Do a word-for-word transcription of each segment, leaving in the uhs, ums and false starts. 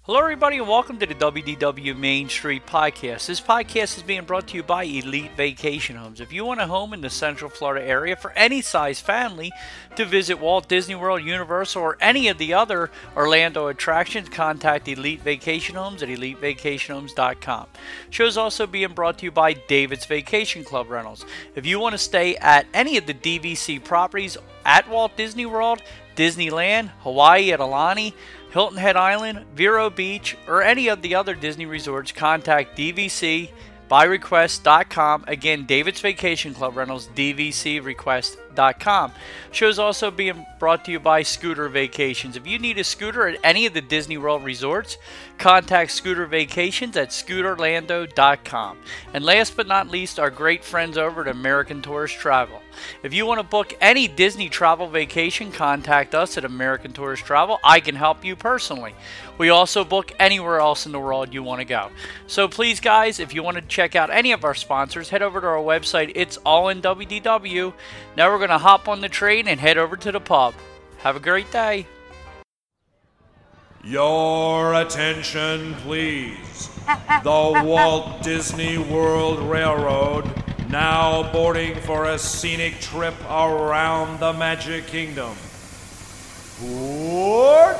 Hello, everybody, and welcome to the W D W Main Street Podcast. This podcast is being brought to you by Elite Vacation Homes. If you want a home in the Central Florida area for any size family to visit Walt Disney World, Universal, or any of the other Orlando attractions, contact Elite Vacation Homes at elite vacation homes dot com. Show is also being brought to you by David's Vacation Club Rentals. If you want to stay at any of the D V C properties at Walt Disney World, Disneyland, Hawaii at Aulani, Hilton Head Island, Vero Beach, or any of the other Disney resorts, contact D V C by request dot com. Again, David's Vacation Club Rentals, D V C request dot com. Show's also being brought to you by Scooter Vacations. If you need a scooter at any of the Disney World resorts, contact Scooter Vacations at scooter orlando dot com. And last but not least, our great friends over at American Tourist Travel. If you want to book any Disney travel vacation, contact us at American Tourist Travel. I can help you personally. We also book anywhere else in the world you want to go. So please, guys, if you want to check out any of our sponsors, head over to our website. It's all in W D W. Now we're going to hop on the train and head over to the pub. Have a great day. Your attention, please. The Walt Disney World Railroad now boarding for a scenic trip around the Magic Kingdom. Board!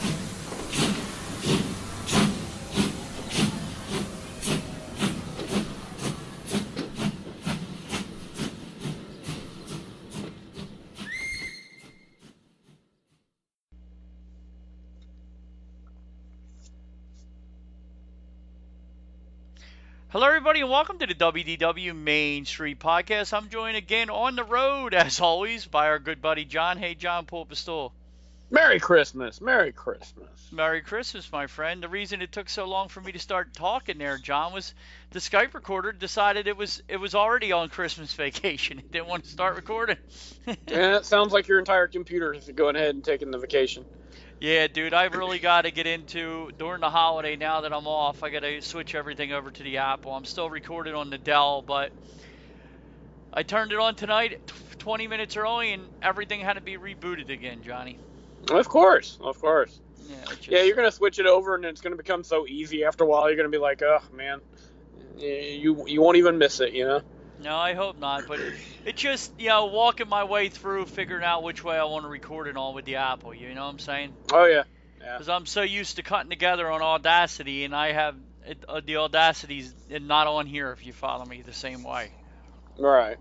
Hello, everybody, and welcome to the W D W Main Street Podcast. I'm joined again on the road, as always, by our good buddy John. Hey, John, pull up a stool. Merry Christmas. Merry Christmas. Merry Christmas, my friend. The reason it took so long for me to start talking there, John, was the Skype recorder decided it was it was already on Christmas vacation. It didn't want to start recording. Yeah, it sounds like your entire computer is going ahead and taking the vacation. Yeah, dude, I've really got to get into, during the holiday, now that I'm off, I got to switch everything over to the Apple. I'm still recording on the Dell, but I turned it on tonight twenty minutes early, and everything had to be rebooted again, Johnny. Of course, of course. Yeah, just, yeah, you're going to switch it over, and it's going to become so easy after a while. You're going to be like, oh, man, you you won't even miss it, you know? No, I hope not, but it, it just, you know, walking my way through, figuring out which way I want to record it on with the Apple, you know what I'm saying? Oh, yeah. Because yeah. I'm so used to cutting together on Audacity, and I have, it, uh, the Audacity's not on here, if you follow me, the same way. Right.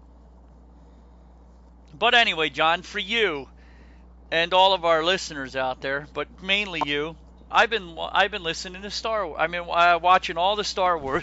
But anyway, John, for you, and all of our listeners out there, but mainly you, I've been, I've been listening to Star Wars, I mean, uh, watching all the Star Wars...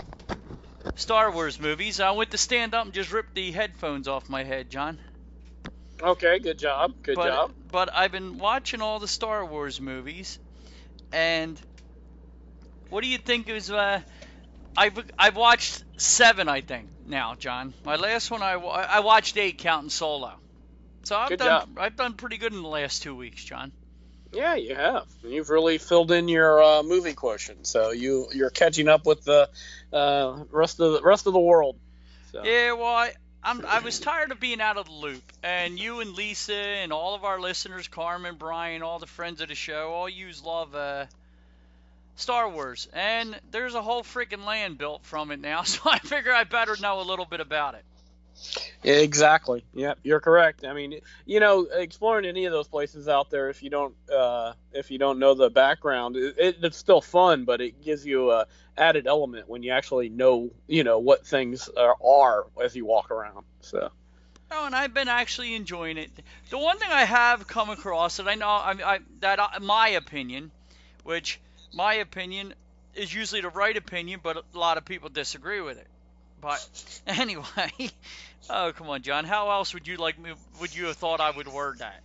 Star Wars movies. I went to stand up and just ripped the headphones off my head, John. Okay, good job. Good but, job. But I've been watching all the Star Wars movies, and what do you think is? Uh, I've I've watched seven, I think now, John. My last one, I, I watched eight, counting Solo. So I've good done job. I've done pretty good in the last two weeks, John. Yeah, you have. You've really filled in your uh, movie quotient, so you you're catching up with the uh, rest of the rest of the world. So. Yeah, well, I I'm, I was tired of being out of the loop, and you and Lisa and all of our listeners, Carmen, Brian, all the friends of the show, all yous love uh, Star Wars, and there's a whole freaking land built from it now, so I figure I better know a little bit about it. Yeah, exactly. Yep, you're correct. I mean, you know, exploring any of those places out there, if you don't, uh, if you don't know the background, it, it's still fun, but it gives you a added element when you actually know, you know, what things are, are as you walk around. So. Oh, and I've been actually enjoying it. The one thing I have come across that I know, I, I that I, my opinion, which my opinion is usually the right opinion, but a lot of people disagree with it. But anyway, oh come on, John. How else would you like me? Would you have thought I would word that?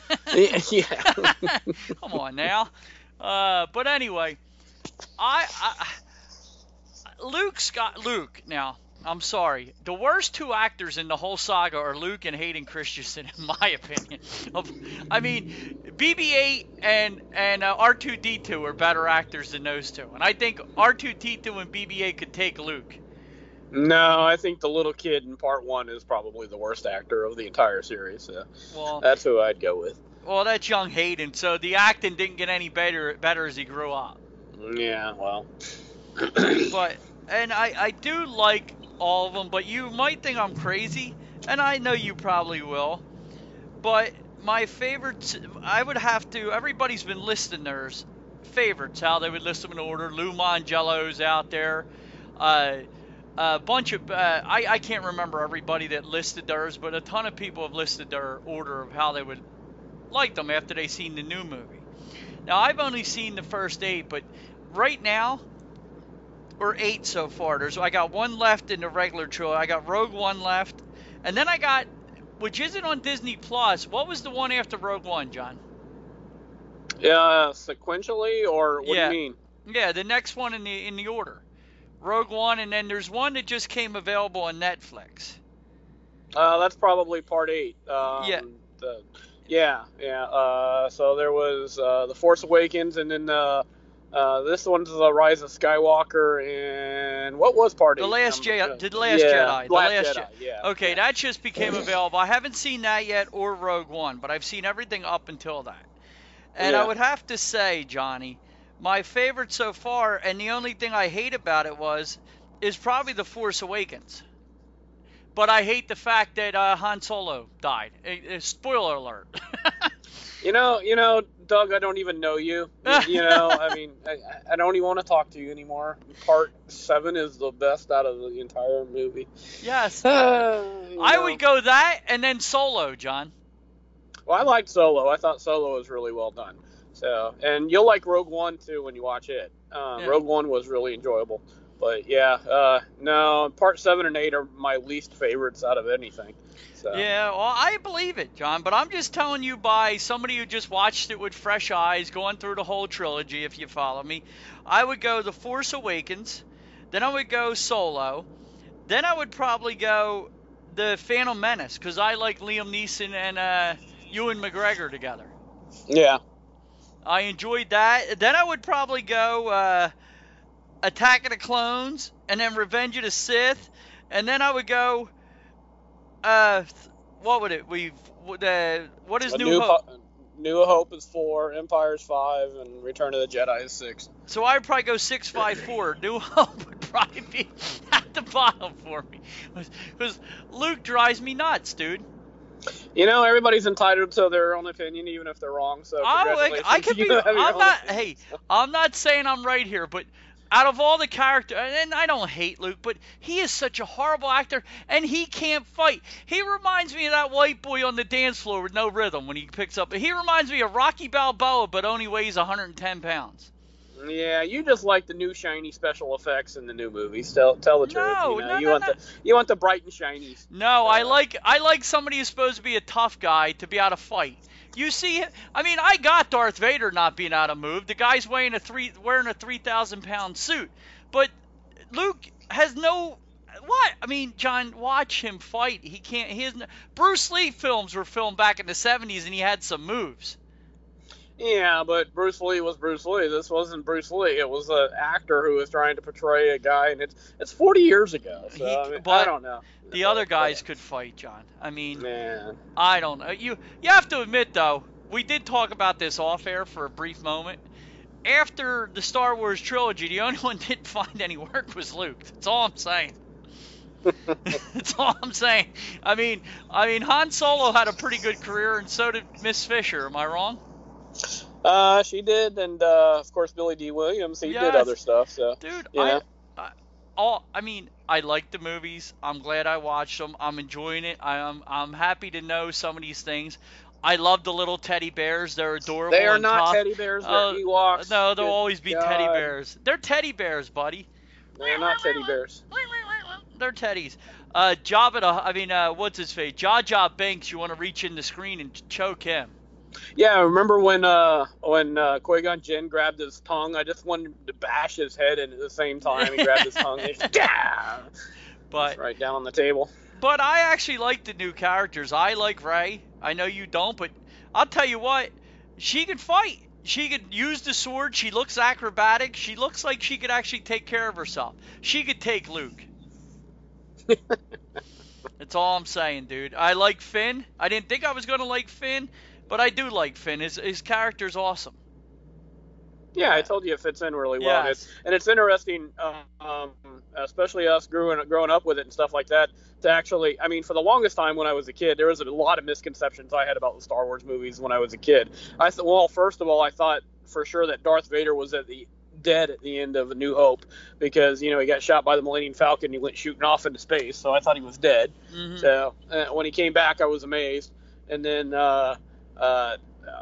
Yeah. Come on now. Uh, but anyway, I, I Luke's got Luke. Now, I'm sorry. The worst two actors in the whole saga are Luke and Hayden Christensen, in my opinion. I mean, B B eight and and uh, R two D two are better actors than those two, and I think R two D two and B B eight could take Luke. No, I think the little kid in part one is probably the worst actor of the entire series. So well, that's who I'd go with. Well, that's young Hayden, so the acting didn't get any better better as he grew up. Yeah, well. But and I I do like all of them, but you might think I'm crazy, and I know you probably will. But my favorites, I would have to. Everybody's been listing theirs favorites, how they would list them in order. Lou Mangello's out there. Uh, a bunch of uh, I I can't remember everybody that listed theirs, but a ton of people have listed their order of how they would like them after they seen the new movie. Now I've only seen the first eight, but right now, or eight so far. There's I got one left in the regular trilogy. I got Rogue One left, and then I got, which isn't on Disney Plus. What was the one after Rogue One, John? Yeah, sequentially, or what yeah. do you mean? Yeah, the next one in the in the order. Rogue One, and then there's one that just came available on Netflix. Uh, that's probably part eight. Um, yeah. The, yeah, yeah. Uh, so there was uh, The Force Awakens, and then uh, uh, this one's The Rise of Skywalker, and what was part the eight? Last Um, Jedi. The Last yeah, Jedi. The Last, Last Jedi. Je- Yeah. Okay, yeah. that just became available. I haven't seen that yet, or Rogue One, but I've seen everything up until that. And Yeah. I would have to say, Johnny, my favorite so far, and the only thing I hate about it was, is probably The Force Awakens. But I hate the fact that uh, Han Solo died. Uh, uh, spoiler alert. You know, you know, Doug, I don't even know you. You, you know, I mean, I, I don't even want to talk to you anymore. Part seven is the best out of the entire movie. Yes. Uh, I know. would go that, and then Solo, John. Well, I liked Solo. I thought Solo was really well done. So, and you'll like Rogue One too when you watch it. Um, Yeah. Rogue One was really enjoyable. But yeah, uh, no, part seven and eight are my least favorites out of anything. So. Yeah, well, I believe it, John, but I'm just telling you by somebody who just watched it with fresh eyes, going through the whole trilogy, if you follow me. I would go The Force Awakens, then I would go Solo, then I would probably go The Phantom Menace, because I like Liam Neeson and uh, Ewan McGregor together. Yeah. I enjoyed that. Then I would probably go uh, Attack of the Clones, and then Revenge of the Sith, and then I would go... Uh, what would it? We've uh, what is A New, New Hope? Ho- New Hope is four, Empire is five, and Return of the Jedi is six. So I'd probably go six, five, four. New Hope would probably be at the bottom for me, because Luke drives me nuts, dude. You know, everybody's entitled to their own opinion, even if they're wrong. So I, congratulations. I could be. You have your I'm own not. opinion. Hey, I'm not saying I'm right here, but out of all the characters, and I don't hate Luke, but he is such a horrible actor, and he can't fight. He reminds me of that white boy on the dance floor with no rhythm when he picks up. He reminds me of Rocky Balboa, but only weighs one hundred ten pounds. Yeah, you just like the new shiny special effects in the new movies. Tell, tell the truth. No, you know? no, you no, want no. the you want the bright and shinies. No, I Uh, like I like somebody who's supposed to be a tough guy to be able to fight. You see, I mean, I got Darth Vader not being able to move. The guy's weighing a three, wearing a three thousand pound suit, but Luke has no. What? I mean, John, watch him fight. He can't. He isn't. Bruce Lee films were filmed back in the seventies, and he had some moves. Yeah, but Bruce Lee was Bruce Lee. This wasn't Bruce Lee. It was an actor who was trying to portray a guy, and it's it's forty years ago. So He- I, mean, but I don't know. The other guys could fight, John. I mean, Man. I don't know. You you have to admit, though, we did talk about this off air for a brief moment. After the Star Wars trilogy, the only one that didn't find any work was Luke. That's all I'm saying. That's all I'm saying. I mean, I mean, Han Solo had a pretty good career, and so did Miss Fisher. Am I wrong? Uh, she did, and uh, of course Billy D. Williams. He Yes. did other stuff. So Dude, yeah. I, I, all, I mean, I like the movies. I'm glad I watched them. I'm enjoying it. I'm, I'm happy to know some of these things. I love the little teddy bears. They're adorable. They are and not tough. teddy bears. They're Uh, Ewoks. No, they'll Good always be God. teddy bears. They're teddy bears, buddy. They're not teddy bears. They're teddies. Uh, Jabba, the, I mean, uh, what's his face? Jar Jar Binks. You want to reach in the screen and choke him. Yeah, remember when uh when uh, Qui-Gon Jinn grabbed his tongue? I just wanted to bash his head, and at the same time he grabbed his tongue. And just, yeah, But right down on the table. But I actually like the new characters. I like Rey. I know you don't, but I'll tell you what. She can fight. She could use the sword. She looks acrobatic. She looks like she could actually take care of herself. She could take Luke. That's all I'm saying, dude. I like Finn. I didn't think I was going to like Finn, but I do like Finn. His, his character's awesome. Yeah, I told you it fits in really well. Yes. It's, and it's interesting, um, especially us growing growing up with it and stuff like that, to actually, I mean, for the longest time when I was a kid, there was a lot of misconceptions I had about the Star Wars movies when I was a kid. I thought, well, first of all, I thought for sure that Darth Vader was at the dead at the end of A New Hope because, you know, he got shot by the Millennium Falcon and he went shooting off into space, so I thought he was dead. Mm-hmm. So uh, when he came back, I was amazed. And then, uh, uh,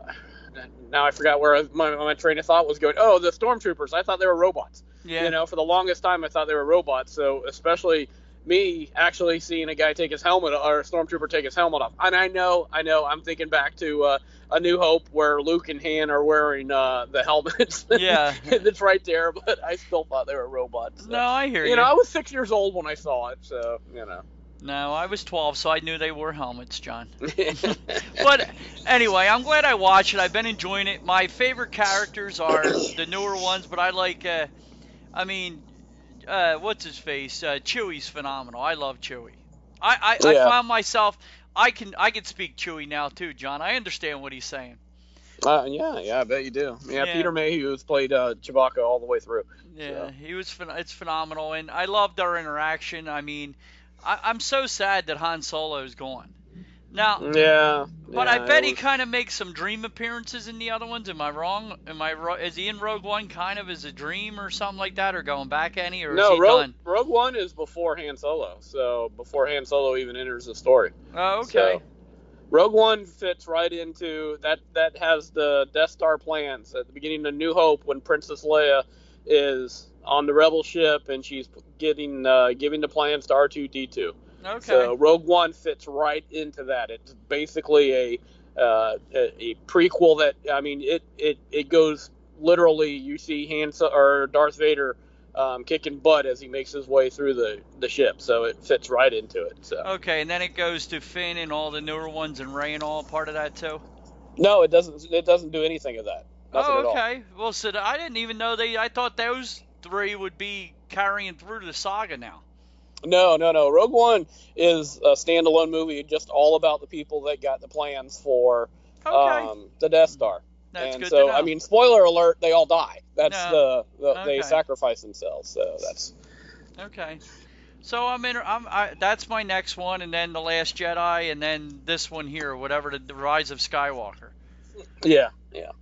now I forgot where my, my train of thought was going. Oh, the stormtroopers. I thought they were robots. Yeah. You know, for the longest time, I thought they were robots. So especially me actually seeing a guy take his helmet or a stormtrooper take his helmet off. And I know, I know, I'm thinking back to uh, A New Hope where Luke and Han are wearing uh, the helmets. Yeah. It's right there, but I still thought they were robots. So, no, I hear you. You know, I was six years old when I saw it, so, you know. No, I was twelve, so I knew they wore helmets, John. But anyway, I'm glad I watched it. I've been enjoying it. My favorite characters are the newer ones, but I like, uh, I mean, uh, what's his face? Uh, Chewie's phenomenal. I love Chewie. I, I, yeah. I found myself, I can I can speak Chewie now too, John. I understand what he's saying. Uh, yeah, yeah, I bet you do. Yeah, yeah. Peter Mayhew has played uh, Chewbacca all the way through. Yeah, so. he was. It's phenomenal, and I loved our interaction. I mean, I, I'm so sad that Han Solo is gone. Now, yeah, but yeah, I bet was... he kind of makes some dream appearances in the other ones. Am I wrong? Am I ro- is he in Rogue One kind of as a dream or something like that, or going back any, or no? is he Rogue, done? Rogue One is before Han Solo, so before Han Solo even enters the story. Oh, okay. So, Rogue One fits right into that. That has the Death Star plans at the beginning of New Hope when Princess Leia is on the Rebel ship and she's getting uh, giving the plans to R two D two. Okay. So Rogue One fits right into that. It's basically a uh, a, a prequel that, I mean, it, it, it goes literally. You see Han or Darth Vader um, kicking butt as he makes his way through the, the ship. So it fits right into it. So. Okay, and then it goes to Finn and all the newer ones and Rey and all part of that too. No, it doesn't. It doesn't do anything of that. Nothing oh, okay. At all. Well, so I didn't even know they. I thought those three would be carrying through the saga now. No, no, no. Rogue One is a standalone movie, just all about the people that got the plans for okay. um, the Death Star. That's and good so, to know. I mean, spoiler alert: they all die. That's no. the, the okay. they sacrifice themselves. So that's okay. So I'm in. I'm. I, that's my next one, and then The Last Jedi, and then this one here, whatever, the, the Rise of Skywalker. Yeah, yeah.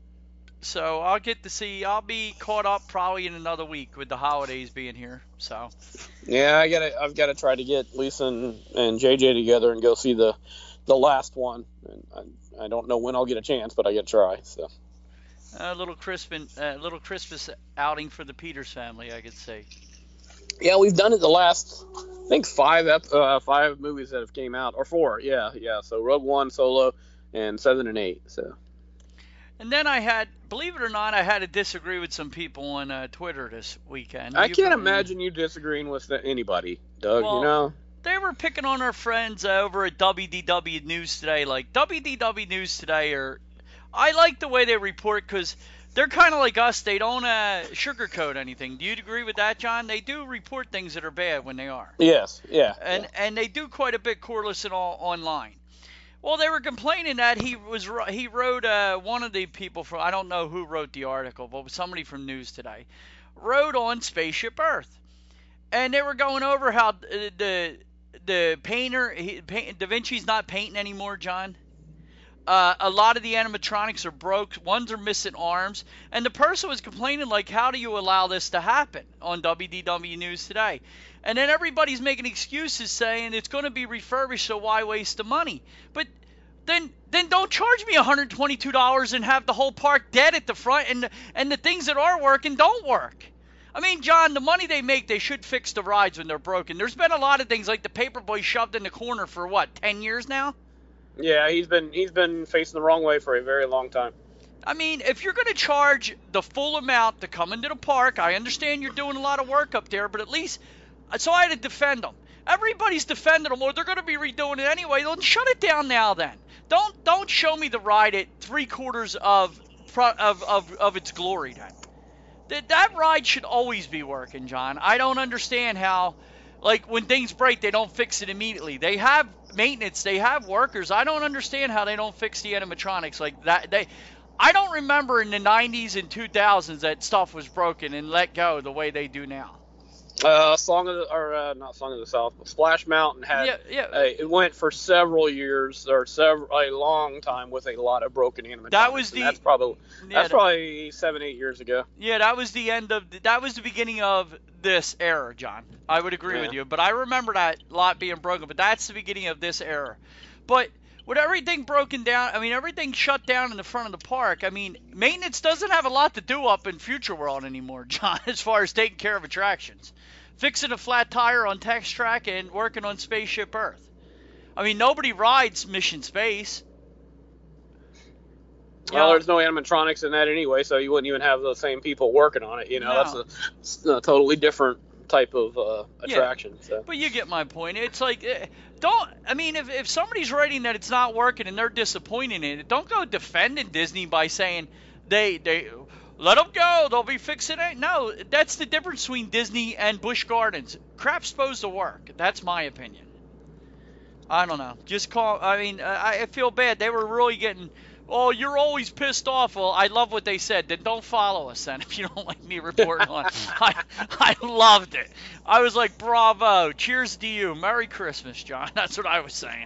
So I'll get to see. I'll be caught up probably in another week with the holidays being here. So. Yeah, I gotta. I've got to try to get Lisa and, and J J together and go see the, the last one. And I, I don't know when I'll get a chance, but I got to try. So. A little Christmas, a little Christmas outing for the Peters family, I could say. Yeah, we've done it the last, I think five ep- uh, five movies that have came out, or four. Yeah, yeah. So Rogue One, Solo, and seven and eight. So. And then I had, believe it or not, I had to disagree with some people on uh, Twitter this weekend. I you can't been, imagine you disagreeing with anybody, Doug, well, you know? They were picking on our friends uh, over at W D W News Today. Like, W D W News Today, are, I like the way they report because they're kind of like us. They don't uh, sugarcoat anything. Do you agree with that, John? They do report things that are bad when they are. Yes, yeah. And yeah. and they do quite a bit coreless and all online. Well, they were complaining that he was he wrote uh, one of the people from, I don't know who wrote the article, but somebody from News Today wrote on Spaceship Earth, and they were going over how the the painter he, paint, Da Vinci's not painting anymore, John. Uh, a lot of the animatronics are broke. Ones are missing arms, and the person was complaining like, how do you allow this to happen on W D W News Today? And then everybody's making excuses saying it's going to be refurbished, so why waste the money? But then then don't charge me one hundred twenty-two dollars and have the whole park dead at the front, and and the things that are working don't work. I mean, John, the money they make, they should fix the rides when they're broken. There's been a lot of things like the Paperboy shoved in the corner for, what, ten years now? Yeah, he's been he's been facing the wrong way for a very long time. I mean, if you're going to charge the full amount to come into the park, I understand you're doing a lot of work up there, but at least... So I had to defend them. Everybody's defending them, or they're going to be redoing it anyway. Then shut it down now. Then don't don't show me the ride at three quarters of of of, of its glory. Then that that ride should always be working, John. I don't understand how, like when things break, they don't fix it immediately. They have maintenance, they have workers. I don't understand how they don't fix the animatronics like that. They, I don't remember in the nineties and two thousands that stuff was broken and let go the way they do now. Uh, Song of the, or uh, not Song of the South, but Splash Mountain had. Yeah, yeah. Uh, it went for several years or several a long time with a lot of broken animatronics. That was the. That's probably yeah, that's probably seven eight years ago. Yeah, that was the end of the, that was the beginning of this era, John. I would agree Yeah. with you, but I remember that lot being broken. But that's the beginning of this era. But with everything broken down, I mean everything shut down in the front of the park. I mean maintenance doesn't have a lot to do up in Future World anymore, John, as far as taking care of attractions. Fixing a flat tire on Tex Track and working on Spaceship Earth. I mean, nobody rides Mission Space. Well, Yeah. there's no animatronics in that anyway, so you wouldn't even have those same people working on it. You know, No. that's a, it's a totally different type of uh, Yeah. attraction. So. But you get my point. It's like, eh, don't, I mean, if, if somebody's writing that it's not working and they're disappointed in it, don't go defending Disney by saying they, they, let them go, they'll be fixing it. No, that's the difference between Disney and Busch Gardens. Crap's supposed to work. That's my opinion. I don't know. Just call, I mean, I, I feel bad. They were really getting, oh, you're always pissed off. Well, I love what they said. Then don't follow us then if you don't like me reporting on it. I, I loved it. I was like, bravo. Cheers to you. Merry Christmas, John. That's what I was saying.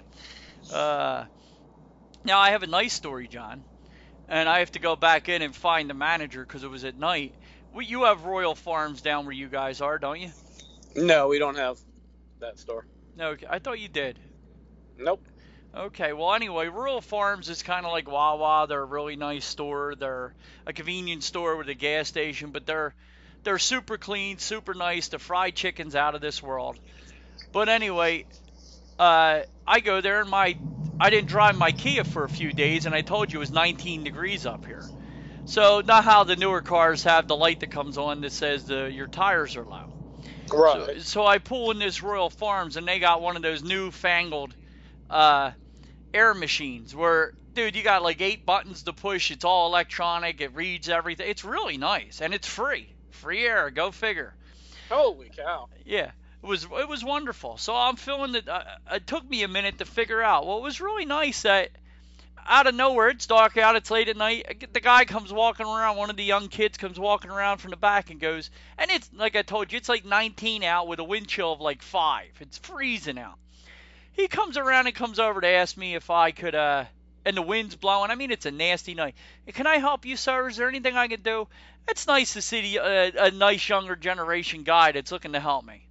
Uh, now, I have a nice story, John. And I have to go back in and find the manager because it was at night. We, you have Royal Farms down where you guys are, don't you? No, we don't have that store. No, okay. I thought you did. Nope. Okay, well, anyway, Royal Farms is kind of like Wawa. They're a really nice store. They're a convenience store with a gas station, but they're they're super clean, super nice. The fried chicken's out of this world. But anyway, uh, I go there, and my I didn't drive my Kia for a few days, and I told you it was nineteen degrees up here. So not how the newer cars have the light that comes on that says the your tires are low. Right. So, so I pull in this Royal Farms, and they got one of those newfangled uh, air machines where, dude, you got like eight buttons to push. It's all electronic. It reads everything. It's really nice, and it's free. Free air. Go figure. Holy cow. Yeah, it was it was wonderful. So I'm feeling that uh, it took me a minute to figure out. Well, it was really nice that out of nowhere, it's dark out, it's late at night, the guy comes walking around, one of the young kids comes walking around from the back and goes, and it's, like I told you, it's like nineteen out with a wind chill of like five. It's freezing out. He comes around and comes over to ask me if I could, uh, and the wind's blowing. I mean, it's a nasty night. Can I help you, sir? Is there anything I can do? It's nice to see uh, a nice younger generation guy that's looking to help me.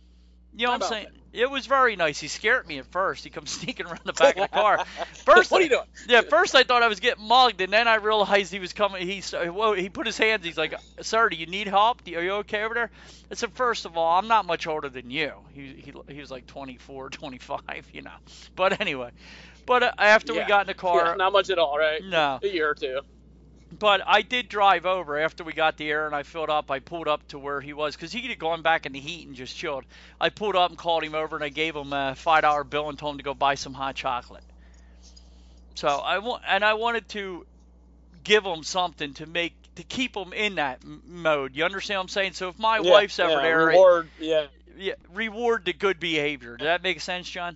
You know what I'm saying? That? It was very nice. He scared me at first. He comes sneaking around the back of the car. First, what are you doing? Yeah, first I thought I was getting mugged, and then I realized he was coming. He whoa, he put his hands. He's like, "Sir, do you need help? Are you okay over there?" I said, "First of all, I'm not much older than you." He he, he was like twenty-four, twenty-five, you know. But anyway, but uh, after Yeah. we got in the car, Yeah, not much at all, right? No. A year or two. But I did drive over after we got the air and I filled up. I pulled up to where he was because he had gone back in the heat and just chilled. I pulled up and called him over and I gave him a five dollar bill and told him to go buy some hot chocolate. So I want, and I wanted to give him something to make to keep him in that m- mode. You understand what I'm saying? So if my Yeah, wife's ever yeah, there, reward, yeah. yeah, reward the good behavior. Does that make sense, John?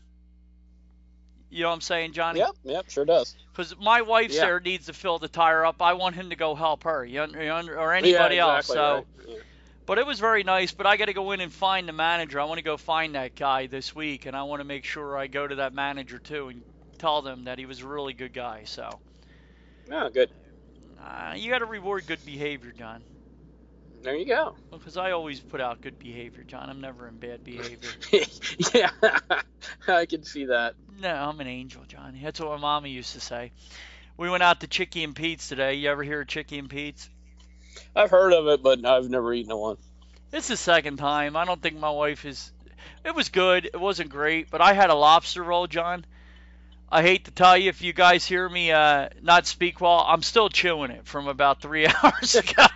You know what I'm saying, Johnny? Yep, yep, sure does. Because my wife's Yeah. there needs to fill the tire up. I want him to go help her, you un- you un- or anybody yeah, else. exactly, So, right. Yeah. but it was very nice. But I got to go in and find the manager. I want to go find that guy this week, and I want to make sure I go to that manager too and tell them that he was a really good guy. So, Oh, good. uh, you got to reward good behavior, John. There you go. Because I always put out good behavior, John. I'm never in bad behavior. Yeah, I can see that. No, I'm an angel, John. That's what my mama used to say. We went out to Chicky and Pete's today. You ever hear of Chicky and Pete's? I've heard of it, but I've never eaten one. It's the second time. I don't think my wife is. It was good. It wasn't great, but I had a lobster roll, John. I hate to tell you, if you guys hear me uh, not speak well, I'm still chewing it from about three hours ago.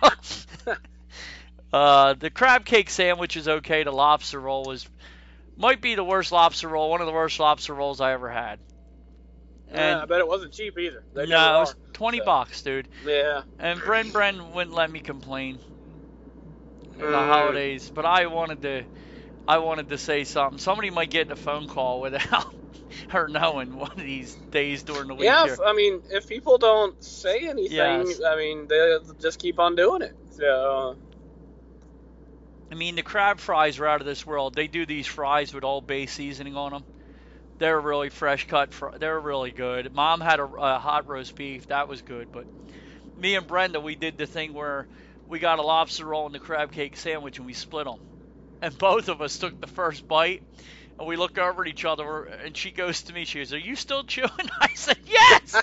uh, the crab cake sandwich is okay. The lobster roll was might be the worst lobster roll. One of the worst lobster rolls I ever had. Yeah, I And bet it wasn't cheap either. They no, never it was are, twenty so. bucks, dude. Yeah. And Bren Bren wouldn't let me complain in the Mm. holidays, but I wanted to, I wanted to say something. Somebody might get in a phone call without, or knowing one of these days during the week. Yeah, here. if, I mean, if people don't say anything, Yes. I mean, they'll just keep on doing it. So, I mean, the crab fries are out of this world. They do these fries with Old Bay seasoning on them. They're really fresh cut. Fr- they're really good. Mom had a, a hot roast beef. That was good. But me and Brenda, we did the thing where we got a lobster roll and the crab cake sandwich, and we split them. And both of us took the first bite, and we look over at each other, and she goes to me, she goes, "Are you still chewing?" I said, "Yes!"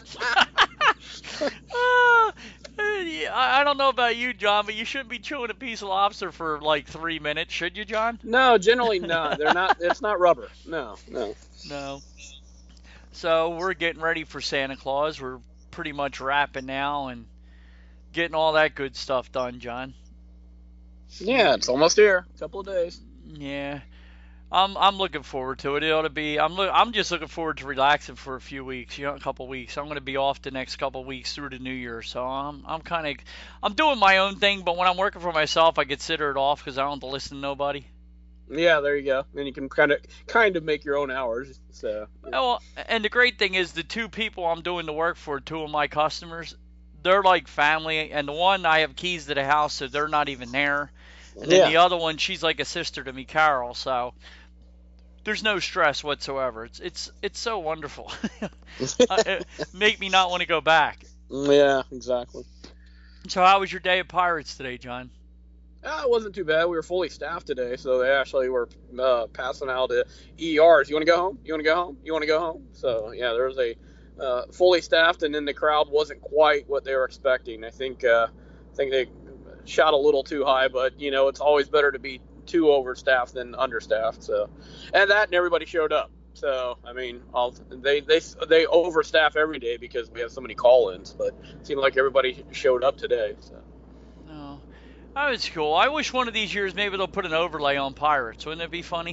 uh, I don't know about you, John, but you shouldn't be chewing a piece of lobster for like three minutes, should you, John? no, generally not. They're not. It's not rubber. No, no. No. So we're getting ready for Santa Claus. We're pretty much wrapping now and getting all that good stuff done, John. Yeah, it's almost here. A couple of days. Yeah. I'm I'm looking forward to it. It ought to be. I'm look. I'm just looking forward to relaxing for a few weeks. You know, a couple weeks. I'm going to be off the next couple weeks through the New Year. So I'm I'm kind of I'm doing my own thing. But when I'm working for myself, I consider it off because I don't have to listen to nobody. Yeah, there you go. And you can kind of kind of make your own hours. So. Yeah. Well, and the great thing is the two people I'm doing the work for, two of my customers, they're like family. And the one I have keys to the house, so they're not even there. And then Yeah. the other one, she's like a sister to me, Carol. So there's no stress whatsoever. It's it's it's so wonderful. It make me not want to go back. Yeah, exactly. So how was your day at Pirates today, John? Uh, it wasn't too bad. We were fully staffed today, so they actually were uh, passing out uh, E Rs. You want to go home? You want to go home? You want to go home? So yeah, there was a uh, fully staffed, and then the crowd wasn't quite what they were expecting. I think uh, I think they shot a little too high, but you know it's always better to be too overstaffed than understaffed. So, and that and everybody showed up. So I mean, I'll, they they they overstaff every day because we have so many call-ins, but it seemed like everybody showed up today. So. Oh, that was cool. I wish one of these years maybe they'll put an overlay on Pirates. Wouldn't it be funny?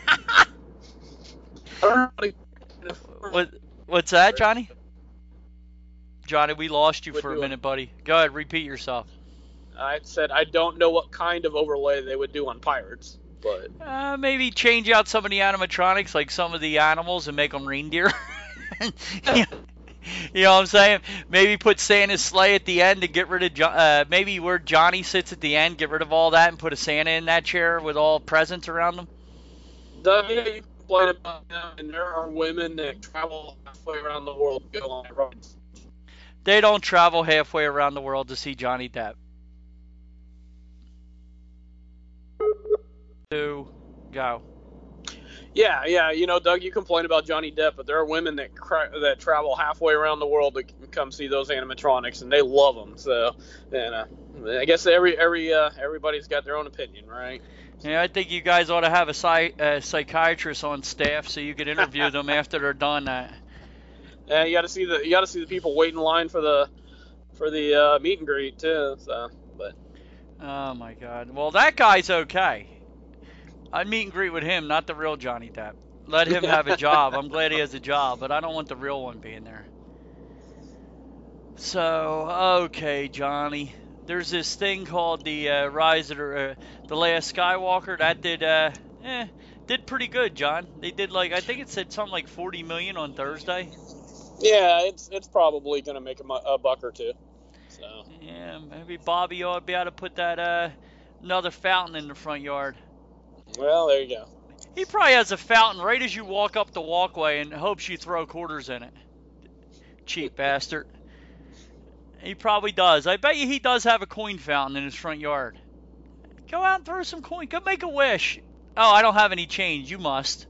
what what's that, Johnny? Johnny, we lost you What for a doing? minute, buddy. Go ahead, repeat yourself. I said I don't know what kind of overlay they would do on Pirates, but Uh, maybe change out some of the animatronics, like some of the animals, and make them reindeer. you know what I'm saying? Maybe put Santa's sleigh at the end and get rid of jo- uh, maybe where Johnny sits at the end, get rid of all that and put a Santa in that chair with all presents around them. Doug, you complain about them, and there are women that travel halfway around the world to go on rides. They don't travel halfway around the world to see Johnny Depp. Two, go. Yeah, yeah, you know, Doug, you complain about Johnny Depp, but there are women that cra- that travel halfway around the world to come see those animatronics, and they love them. So, and uh, I guess every every uh, everybody's got their own opinion, right? Yeah, I think you guys ought to have a, psych- a psychiatrist on staff so you could interview them after they're done that. And you got to see the you got to see the people waiting in line for the for the uh, meet and greet too. So, but Oh my God. Well, that guy's okay. I'd meet and greet with him, not the real Johnny Depp. Let him have a job. I'm glad he has a job, but I don't want the real one being there. So, okay, Johnny. There's this thing called the uh, Rise of the, uh, the Last Skywalker. That did, uh, eh, did pretty good, John. They did like, I think it said something like forty million on Thursday. yeah, it's it's probably gonna make a, mu- a buck or two. So. Yeah, maybe Bobby ought to be able to put that uh, another fountain in the front yard. Well, there you go. He probably has a fountain right as you walk up the walkway and hopes you throw quarters in it. Cheap bastard. He probably does. I bet you he does have a coin fountain in his front yard. Go out and throw some coin. Go make a wish. Oh, I don't have any change. You must.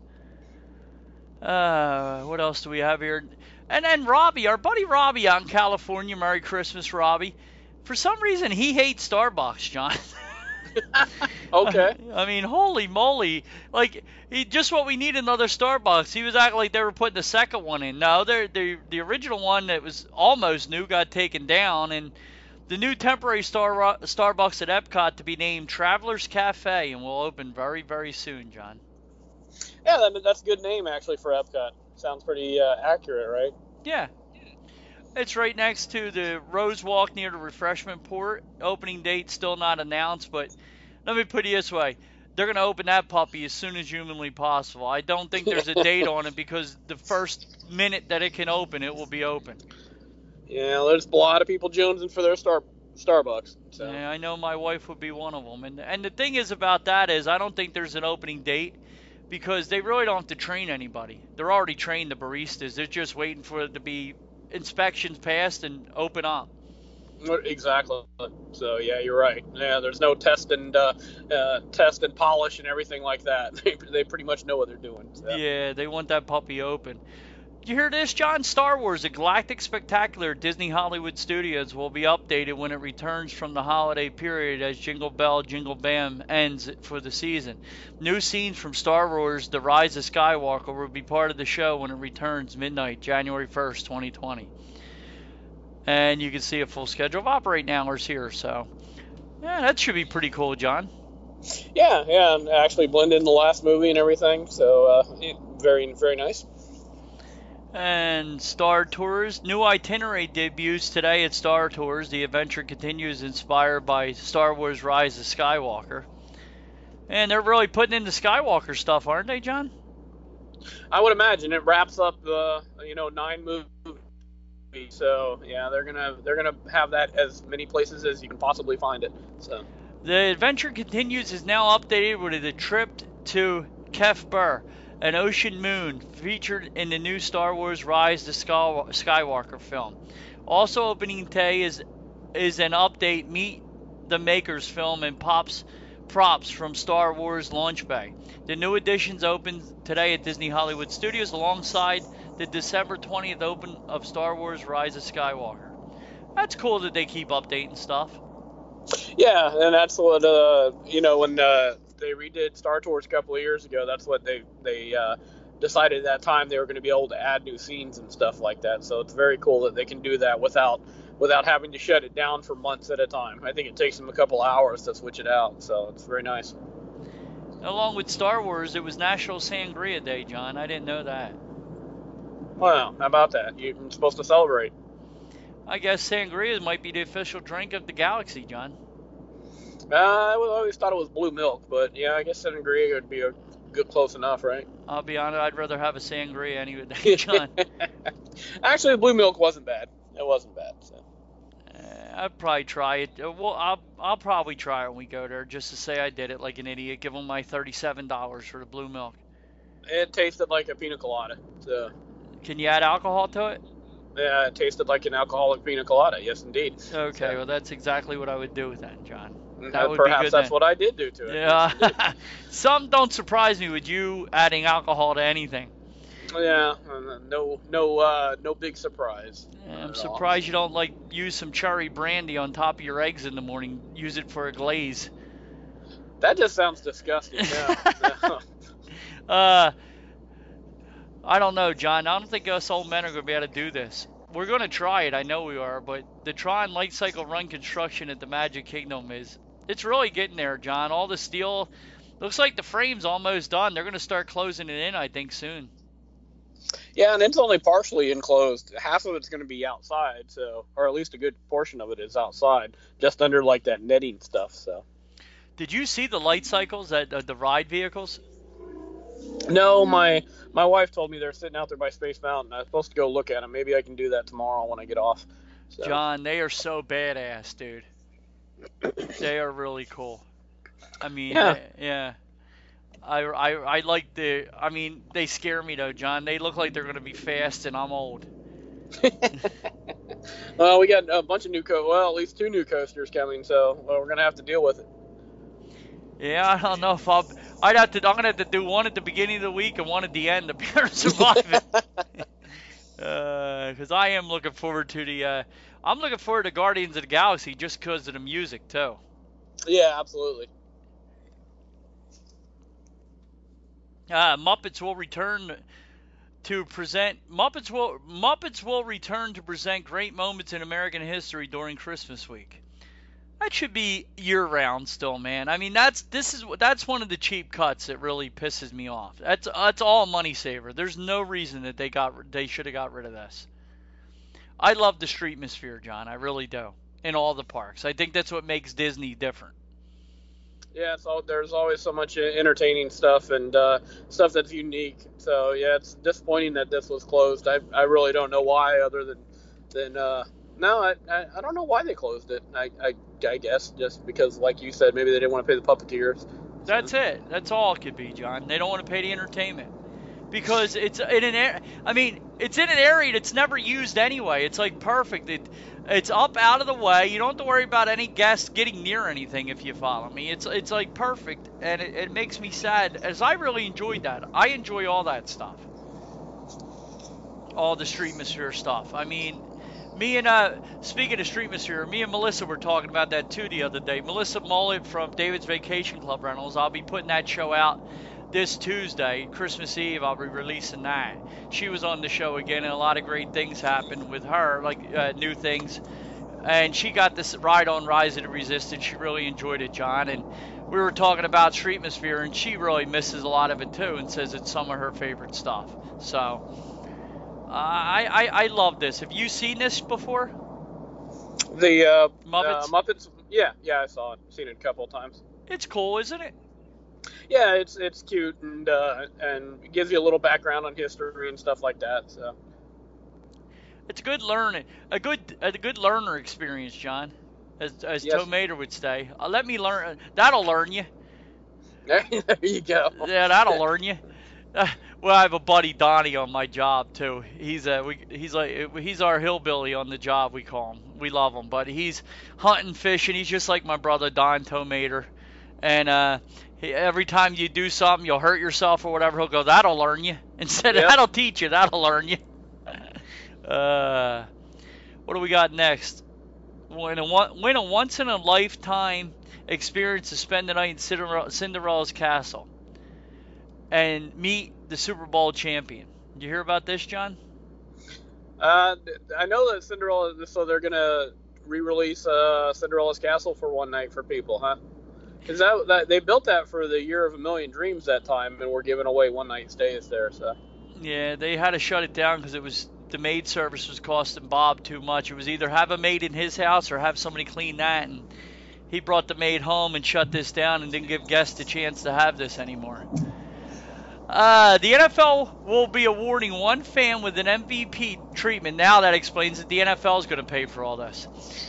Uh, what else do we have here? And then Robbie, our buddy Robbie out in California. Merry Christmas, Robbie. For some reason, he hates Starbucks, John. Okay. I mean, holy moly. Like, he, just what we need, another Starbucks. He was acting like they were putting the second one in. No, they're, they're, the original one that was almost new got taken down, and the new temporary Star, Starbucks at Epcot to be named Travelers Cafe, and will open very, very soon, John. Yeah, that, that's a good name, actually, for Epcot. Sounds pretty uh, accurate, right? Yeah. It's right next to the Rose Walk near the refreshment port. Opening date still not announced, but let me put it this way. they're going to open that puppy as soon as humanly possible. I don't think there's a date on it because the first minute that it can open, it will be open. Yeah, there's a lot of people jonesing for their Star Starbucks. So. Yeah, I know my wife would be one of them. And and the thing is about that is I don't think there's an opening date because they really don't have to train anybody. They're already trained, the baristas. They're just waiting for it to be inspections passed and open up. Exactly. So yeah, you're right. Yeah, there's no test and uh, uh, test and polish and everything like that. They they pretty much know what they're doing. So. Yeah, they want that puppy open. Did you hear this, John? Star Wars: A Galactic Spectacular at Disney Hollywood Studios will be updated when it returns from the holiday period as Jingle Bell, Jingle Bam ends for the season. New scenes from Star Wars: The Rise of Skywalker will be part of the show when it returns midnight, January first, twenty twenty. And you can see a full schedule of operating hours here. So, yeah, that should be pretty cool, John. Yeah, yeah, and actually blend in the last movie and everything. So, uh, very, very nice. And Star Tours. New itinerary debuts today at Star Tours. The adventure continues inspired by Star Wars Rise of Skywalker. And they're really putting in the Skywalker stuff, aren't they, John? I would imagine it wraps up the, you know, nine movies. So, yeah, they're going to they're going to have that as many places as you can possibly find it. So the adventure continues is now updated with a trip to Kef Bir, an ocean moon featured in the new Star Wars Rise to Skywalker film. Also opening today is is an update Meet the Makers film and pops props from Star Wars Launch Bay. The new editions open today at Disney Hollywood Studios alongside the December twentieth open of Star Wars Rise of Skywalker. That's cool that they keep updating stuff. Yeah, and that's what, uh, you know, when uh, they redid Star Tours a couple of years ago, that's what they, they uh, decided at that time they were going to be able to add new scenes and stuff like that. So it's very cool that they can do that without without having to shut it down for months at a time. I think it takes them a couple hours to switch it out, so it's very nice. Along with Star Wars, it was National Sangria Day, John. I didn't know that. Wow, how about that? You're supposed to celebrate. I guess sangria might be the official drink of the galaxy, John. Uh, I always thought it was blue milk, but yeah, I guess sangria would be a good close enough, right? I'll be honest, I'd rather have a sangria any day, John. Actually, blue milk wasn't bad. It wasn't bad. So. Uh, I'd probably try it. Uh, well, I'll I'll probably try it when we go there, just to say I did it like an idiot. Give them my thirty-seven dollars for the blue milk. It tasted like a pina colada. So. Can you add alcohol to it? Yeah, it tasted like an alcoholic pina colada. Yes, indeed. Okay, so. well, that's exactly what I would do with that, John. That would Perhaps be good that's then. What I did do to it. Yeah. Yes, some don't surprise me with you adding alcohol to anything. Yeah, no, no, uh, no big surprise. Yeah, I'm surprised all. you don't like use some cherry brandy on top of your eggs in the morning. Use it for a glaze. That just sounds disgusting. Yeah. uh. I don't know, John. I don't think us old men are going to be able to do this. We're going to try it. I know we are. But the Tron Light Cycle Run construction at the Magic Kingdom is, it's really getting there, John. All the steel, looks like the frame's almost done. They're going to start closing it in, I think, soon. Yeah, and it's only partially enclosed. Half of it's going to be outside, so, or at least a good portion of it is outside, just under like that netting stuff. So. Did you see the light cycles at uh, the ride vehicles? No, my my wife told me they're sitting out there by Space Mountain. I was supposed to go look at them. Maybe I can do that tomorrow when I get off. So. John, they are so badass, dude. They are really cool. I mean, yeah. I, yeah. I, I, I like the, I mean, they scare me though, John. They look like they're going to be fast and I'm old. Well, we got a bunch of new, co- well, at least two new coasters coming, so well, we're going to have to deal with it. Yeah, I don't know if I'll, I'd have to, I'm going to have to do one at the beginning of the week and one at the end to be able to survive it. Because uh, I am looking forward to the, uh, I'm looking forward to Guardians of the Galaxy just because of the music, too. Yeah, absolutely. Uh, Muppets will return to present, Muppets will, Muppets will return to present great moments in American history during Christmas week. That should be year-round still, man. I mean, that's this is that's one of the cheap cuts that really pisses me off. That's that's all a money saver. There's no reason that they got they should have got rid of this. I love the streetmosphere, John. I really do. In all the parks, I think that's what makes Disney different. Yeah, so there's always so much entertaining stuff and uh, stuff that's unique. So yeah, it's disappointing that this was closed. I, I really don't know why, other than than uh, no, I, I I don't know why they closed it. I, I I guess just because, like you said, maybe they didn't want to pay the puppeteers. That's it. That's all it could be, John. They don't want to pay the entertainment. Because it's in an area, I mean, it's in an area that's never used anyway. It's like perfect. It, it's up out of the way. You don't have to worry about any guests getting near anything, if you follow me. It's it's like perfect, and it, it makes me sad, as I really enjoyed that. I enjoy all that stuff, all the Streetmosphere stuff. I mean, me and uh, speaking of Streetmosphere, me and Melissa were talking about that too the other day. Melissa Mullet from David's Vacation Club Rentals. I'll be putting that show out this Tuesday, Christmas Eve. I'll be releasing that. She was on the show again, and a lot of great things happened with her, like uh, new things. And she got this ride on Rise of the Resistance. She really enjoyed it, John. And we were talking about Streetmosphere, and she really misses a lot of it too, and says it's some of her favorite stuff. So uh, I, I I love this. Have you seen this before? The uh, Muppets? Uh, Muppets. Yeah, yeah, I saw it. Seen it a couple of times. It's cool, isn't it? Yeah, it's it's cute and uh, and gives you a little background on history and stuff like that. So it's good learning, a good a good learner experience, John, as as yes. Tom Mater would say. Uh, let me learn. That'll learn you. There you go. Yeah, that'll learn you. Uh, well, I have a buddy Donnie on my job too. He's a we, he's like he's our hillbilly on the job. We call him. We love him, but he's hunting, fishing. He's just like my brother Don Tom Mater, and uh. Every time you do something, you'll hurt yourself or whatever, he'll go, that'll learn you. Instead of, yep. that'll teach you, that'll learn you. uh, what do we got next? Win a, win a once-in-a-lifetime experience to spend the night in Cinderella's castle and meet the Super Bowl champion. Did you hear about this, John? Uh, I know that Cinderella, so they're going to re-release uh, Cinderella's castle for one night for people, huh? Because that, that, they built that for the Year of a Million Dreams that time, and we're giving away one-night stays there. So yeah, they had to shut it down because it was the maid service was costing Bob too much. It was either have a maid in his house or have somebody clean that, and he brought the maid home and shut this down and didn't give guests a chance to have this anymore. Uh, the N F L will be awarding one fan with an M V P treatment. Now that explains that the N F L is going to pay for all this.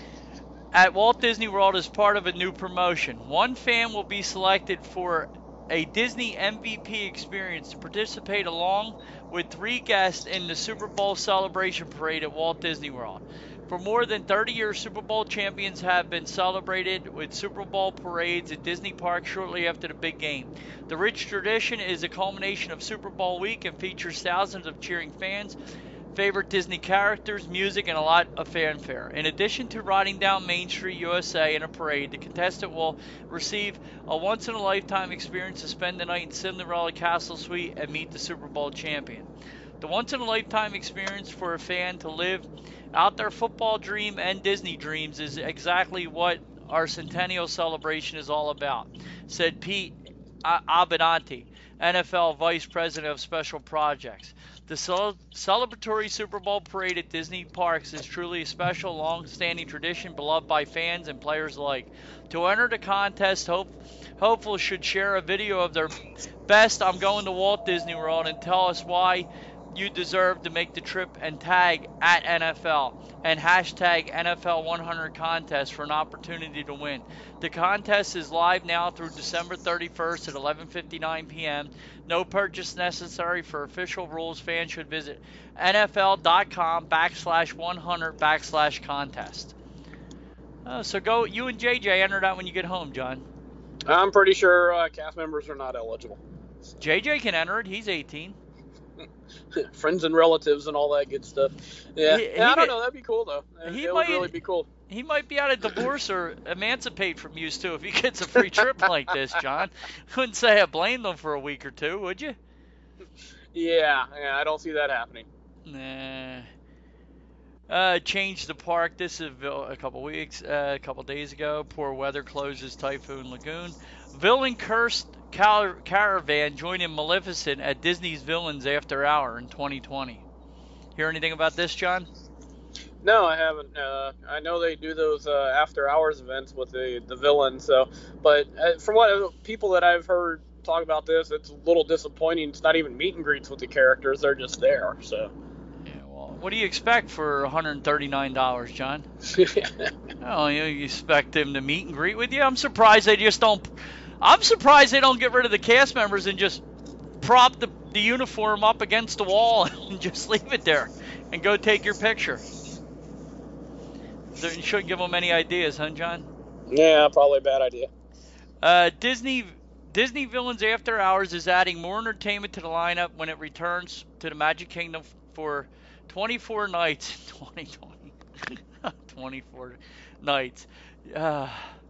At Walt Disney World as part of a new promotion. One fan will be selected for a Disney M V P experience to participate along with three guests in the Super Bowl celebration parade at Walt Disney World. For more than thirty years, Super Bowl champions have been celebrated with Super Bowl parades at Disney Park shortly after the big game. The rich tradition is a culmination of Super Bowl week and features thousands of cheering fans, favorite Disney characters, music, and a lot of fanfare. In addition to riding down Main Street, U S A in a parade, the contestant will receive a once-in-a-lifetime experience to spend the night in Cinderella Castle Suite and meet the Super Bowl champion. The once-in-a-lifetime experience for a fan to live out their football dream and Disney dreams is exactly what our centennial celebration is all about, said Pete Abinanti, N F L Vice President of Special Projects. The cel- celebratory Super Bowl parade at Disney Parks is truly a special, long-standing tradition beloved by fans and players alike. To enter the contest, hope, hopefuls should share a video of their best "I'm going to Walt Disney World" and tell us why you deserve to make the trip, and tag at N F L and hashtag N F L one hundred contest for an opportunity to win. The contest is live now through December thirty-first at eleven fifty-nine p.m. No purchase necessary. For official rules, fans should visit nfl.com backslash 100 backslash contest. Uh, so go, you and J J enter that when you get home, John. I'm pretty sure uh, cast members are not eligible. J J can enter it. He's eighteen. Friends and relatives and all that good stuff. Yeah, he, yeah he I don't could, know. That'd be cool though. He it might, would really be cool. He might be out of divorce or emancipate from you too if he gets a free trip like this, John. Wouldn't say I blame them for a week or two, would you? Yeah, yeah. I don't see that happening. Nah. Uh, changed the park. This is a couple weeks, uh, a couple days ago. Poor weather closes Typhoon Lagoon. Villain cursed car- caravan joining Maleficent at Disney's Villains After Hour in twenty twenty. Hear anything about this, John? No, I haven't. Uh, I know they do those uh, after hours events with the the villain. So, but uh, from what people that I've heard talk about this, it's a little disappointing. It's not even meet and greets with the characters; they're just there. So. Yeah, well, what do you expect for one hundred thirty-nine dollars, John? Oh, you, you expect them to meet and greet with you? I'm surprised they just don't. I'm surprised they don't get rid of the cast members and just prop the, the uniform up against the wall and just leave it there and go take your picture. You shouldn't give them any ideas, huh, John? Yeah, probably a bad idea. Uh, Disney Disney Villains After Hours is adding more entertainment to the lineup when it returns to the Magic Kingdom for twenty-four nights in twenty twenty. twenty-four nights. Uh,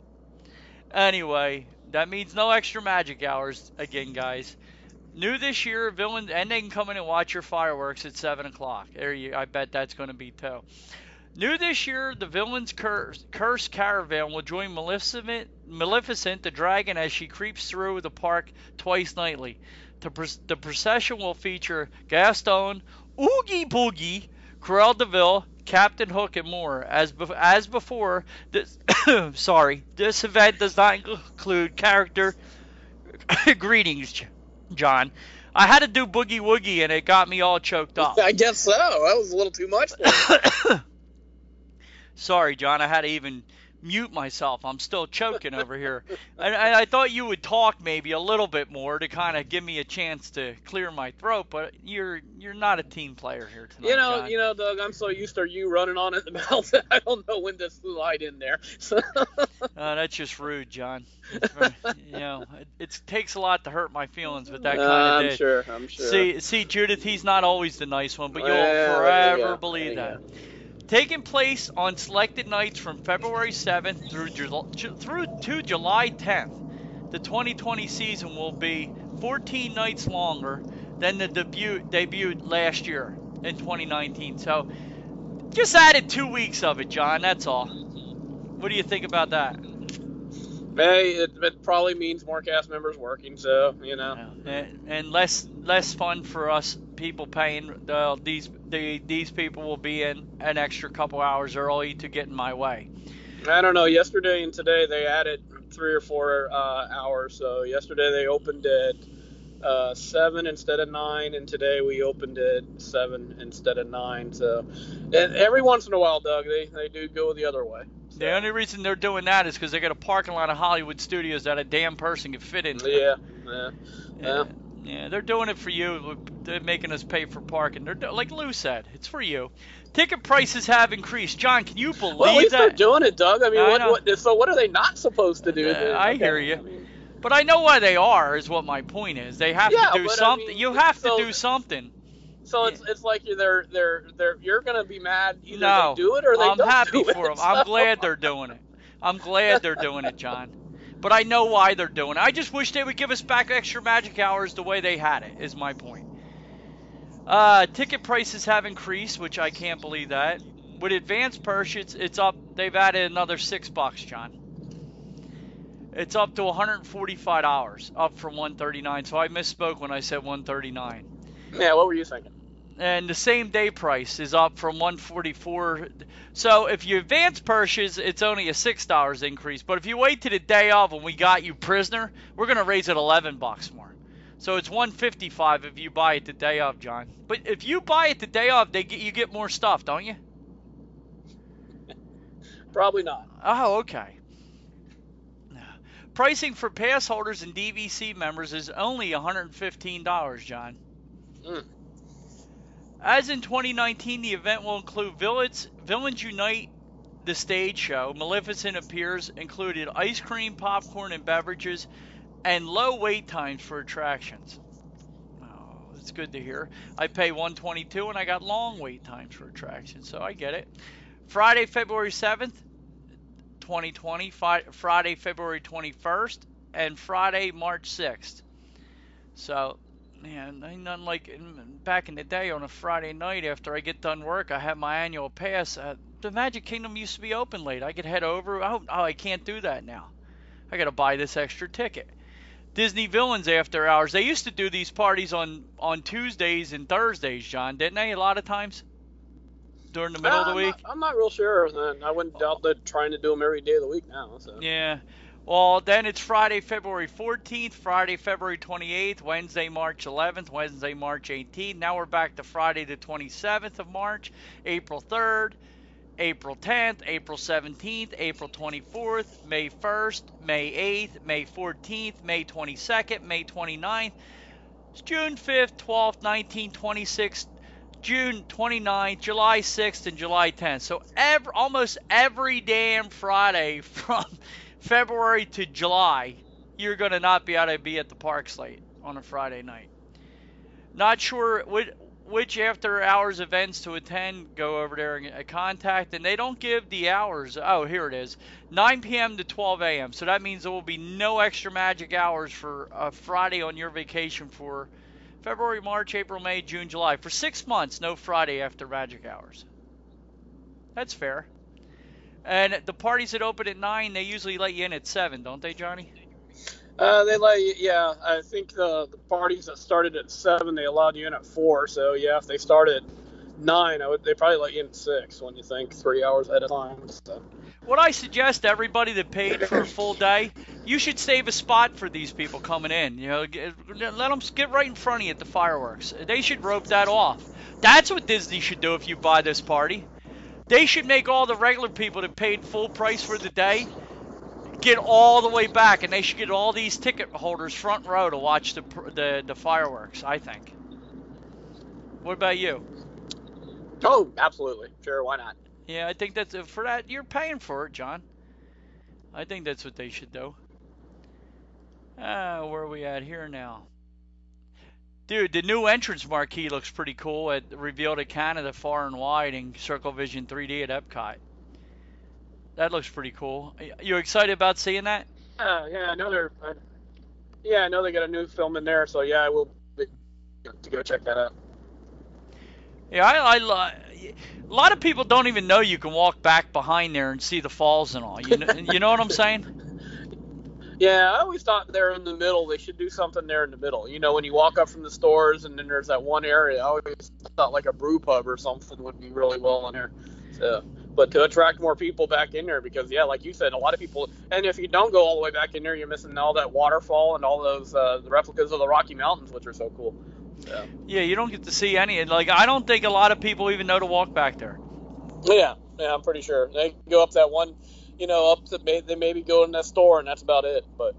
anyway, that means no extra magic hours again, guys. New this year, Villains, and they can come in and watch your fireworks at seven o'clock. There you, I bet that's going to be too. New this year, the Villains Curse, Curse Caravan will join Maleficent, Maleficent the Dragon as she creeps through the park twice nightly. The, the procession will feature Gaston, Oogie Boogie, Cruella de Vil, Captain Hook, and more. As be, as before, this sorry, this event does not include character greetings, John. I had to do Boogie Woogie, and it got me all choked up. I guess so. That was a little too much for me. Sorry, John. I had to even mute myself. I'm still choking over here. And I, I thought you would talk maybe a little bit more to kind of give me a chance to clear my throat, but you're you're not a team player here tonight, You know, John. you know, Doug. I'm so used to you running on at the mouth that I don't know when to slide in there. uh, that's just rude, John. Very, you know, it, it takes a lot to hurt my feelings, but that kind of uh, I'm did. sure. I'm sure. See, see, Judith, he's not always the nice one, but you'll Well, forever you believe There that. you Taking place on selected nights from February seventh through Ju- Ju- through to July tenth, the twenty twenty season will be fourteen nights longer than the debut debuted last year in twenty nineteen. So, just added two weeks of it, John. That's all. What do you think about that? Hey, it, it probably means more cast members working, so you know. And, and less less fun for us people paying. Uh, these the, these people will be in an extra couple hours early to get in my way. I don't know. Yesterday and today they added three or four uh, hours. So yesterday they opened at uh, seven instead of nine, and today we opened at seven instead of nine. So and every once in a while, Doug, they they do go the other way. So. The only reason they're doing that is because they got a parking lot of Hollywood Studios that a damn person can fit in. Yeah, yeah, yeah. Yeah, they're doing it for you. They're making us pay for parking. They're do- like Lou said, it's for you. Ticket prices have increased. John, can you believe well, at least that? they're doing it, Doug. I mean, I what, know. what? So what are they not supposed to do? Uh, then? I Okay, hear you. I mean, But I know why they are. Is what my point is. They have Yeah, to do but I something. mean, you have so- to do something. So it's it's like they're they're they're you're gonna be mad either No, they do it or they I'm don't happy do it. for them. I'm so- glad they're doing it. I'm glad they're doing it, John. But I know why they're doing it. I just wish they would give us back extra magic hours the way they had it, is my point. Uh, ticket prices have increased, which I can't believe that. With advanced purchase, it's up. They've added another six bucks, John. It's up to one hundred forty-five dollars, up from one hundred thirty-nine dollars. So I misspoke when I said one hundred thirty-nine dollars. Yeah, what were you thinking? And the same day price is up from one hundred forty-four dollars. So if you advance purchase, it's only a six dollars increase. But if you wait to the day of when we got you prisoner, we're going to raise it eleven bucks more. So it's one hundred fifty-five dollars if you buy it the day of, John. But if you buy it the day of, they get, you get more stuff, don't you? Probably not. Oh, okay. Pricing for pass holders and D V C members is only one hundred fifteen dollars, John. Mm. As in twenty nineteen, the event will include Villains, Villains Unite, the stage show. Maleficent appears, included ice cream, popcorn, and beverages, and low wait times for attractions. Oh, it's good to hear. I pay one hundred twenty-two dollars and I got long wait times for attractions, so I get it. Friday, February seventh, twenty twenty, fi- Friday, February twenty-first, and Friday, March sixth. So, man, ain't nothing like in, back in the day on a Friday night after I get done work, I have my annual pass. Uh, the Magic Kingdom used to be open late. I could head over. Oh, oh I can't do that now. I got to buy this extra ticket. Disney Villains After Hours. They used to do these parties on, on Tuesdays and Thursdays, John, didn't they, a lot of times? during the middle uh, of the I'm week? Not, I'm not real sure. And I wouldn't doubt that trying to do them every day of the week now. So. Yeah. Well, then it's Friday, February fourteenth, Friday, February twenty-eighth, Wednesday, March eleventh, Wednesday, March eighteenth. Now we're back to Friday the twenty-seventh of March, April third, April tenth, April seventeenth, April twenty-fourth, May first, May eighth, May fourteenth, May twenty-second, May twenty-ninth, June fifth, twelfth, nineteenth, twenty-sixth, June twenty-ninth, July sixth, and July tenth. So every, almost every damn Friday from February to July, you're going to not be able to be at the park slate on a Friday night. Not sure which, which after-hours events to attend. Go over there and contact. And they don't give the hours. Oh, here it is. nine p.m. to twelve a.m. So that means there will be no extra magic hours for a Friday on your vacation for February, March, April, May, June, July. For six months, no Friday after magic hours. That's fair. And the parties that open at nine, they usually let you in at seven, don't they, Johnny? Uh, they let you, yeah. I think the, the parties that started at seven, they allowed you in at four. So yeah, if they started at nine, I would they probably let you in at six when you think three hours at a time. So. What I suggest to everybody that paid for a full day, you should save a spot for these people coming in. You know, get, let them get right in front of you at the fireworks. They should rope that off. That's what Disney should do if you buy this party. They should make all the regular people that paid full price for the day get all the way back, and they should get all these ticket holders front row to watch the the, the fireworks, I think. What about you? Oh, absolutely. Sure, why not? Yeah, I think that's for that. You're paying for it, John. I think that's what they should do. Uh, where are we at here now? Dude, the new entrance marquee looks pretty cool at revealed at Canada Far and Wide and Circle Vision three D at Epcot. That looks pretty cool. You excited about seeing that? Uh, yeah, I know they're. Uh, yeah, I know they got a new film in there, so yeah, I will be, to go check that out. Yeah, I, I a lot of people don't even know you can walk back behind there and see the falls and all. You know, you know what I'm saying? Yeah, I always thought there in the middle, they should do something there in the middle. You know, when you walk up from the stores and then there's that one area, I always thought like a brew pub or something would be really well in there. So, but to attract more people back in there, because yeah, like you said, a lot of people, and if you don't go all the way back in there, you're missing all that waterfall and all those uh, the replicas of the Rocky Mountains, which are so cool. So. Yeah, you don't get to see any. Like, I don't think a lot of people even know to walk back there. Yeah, yeah, I'm pretty sure. They go up that one, you know, up to, they maybe go in that store and that's about it, but.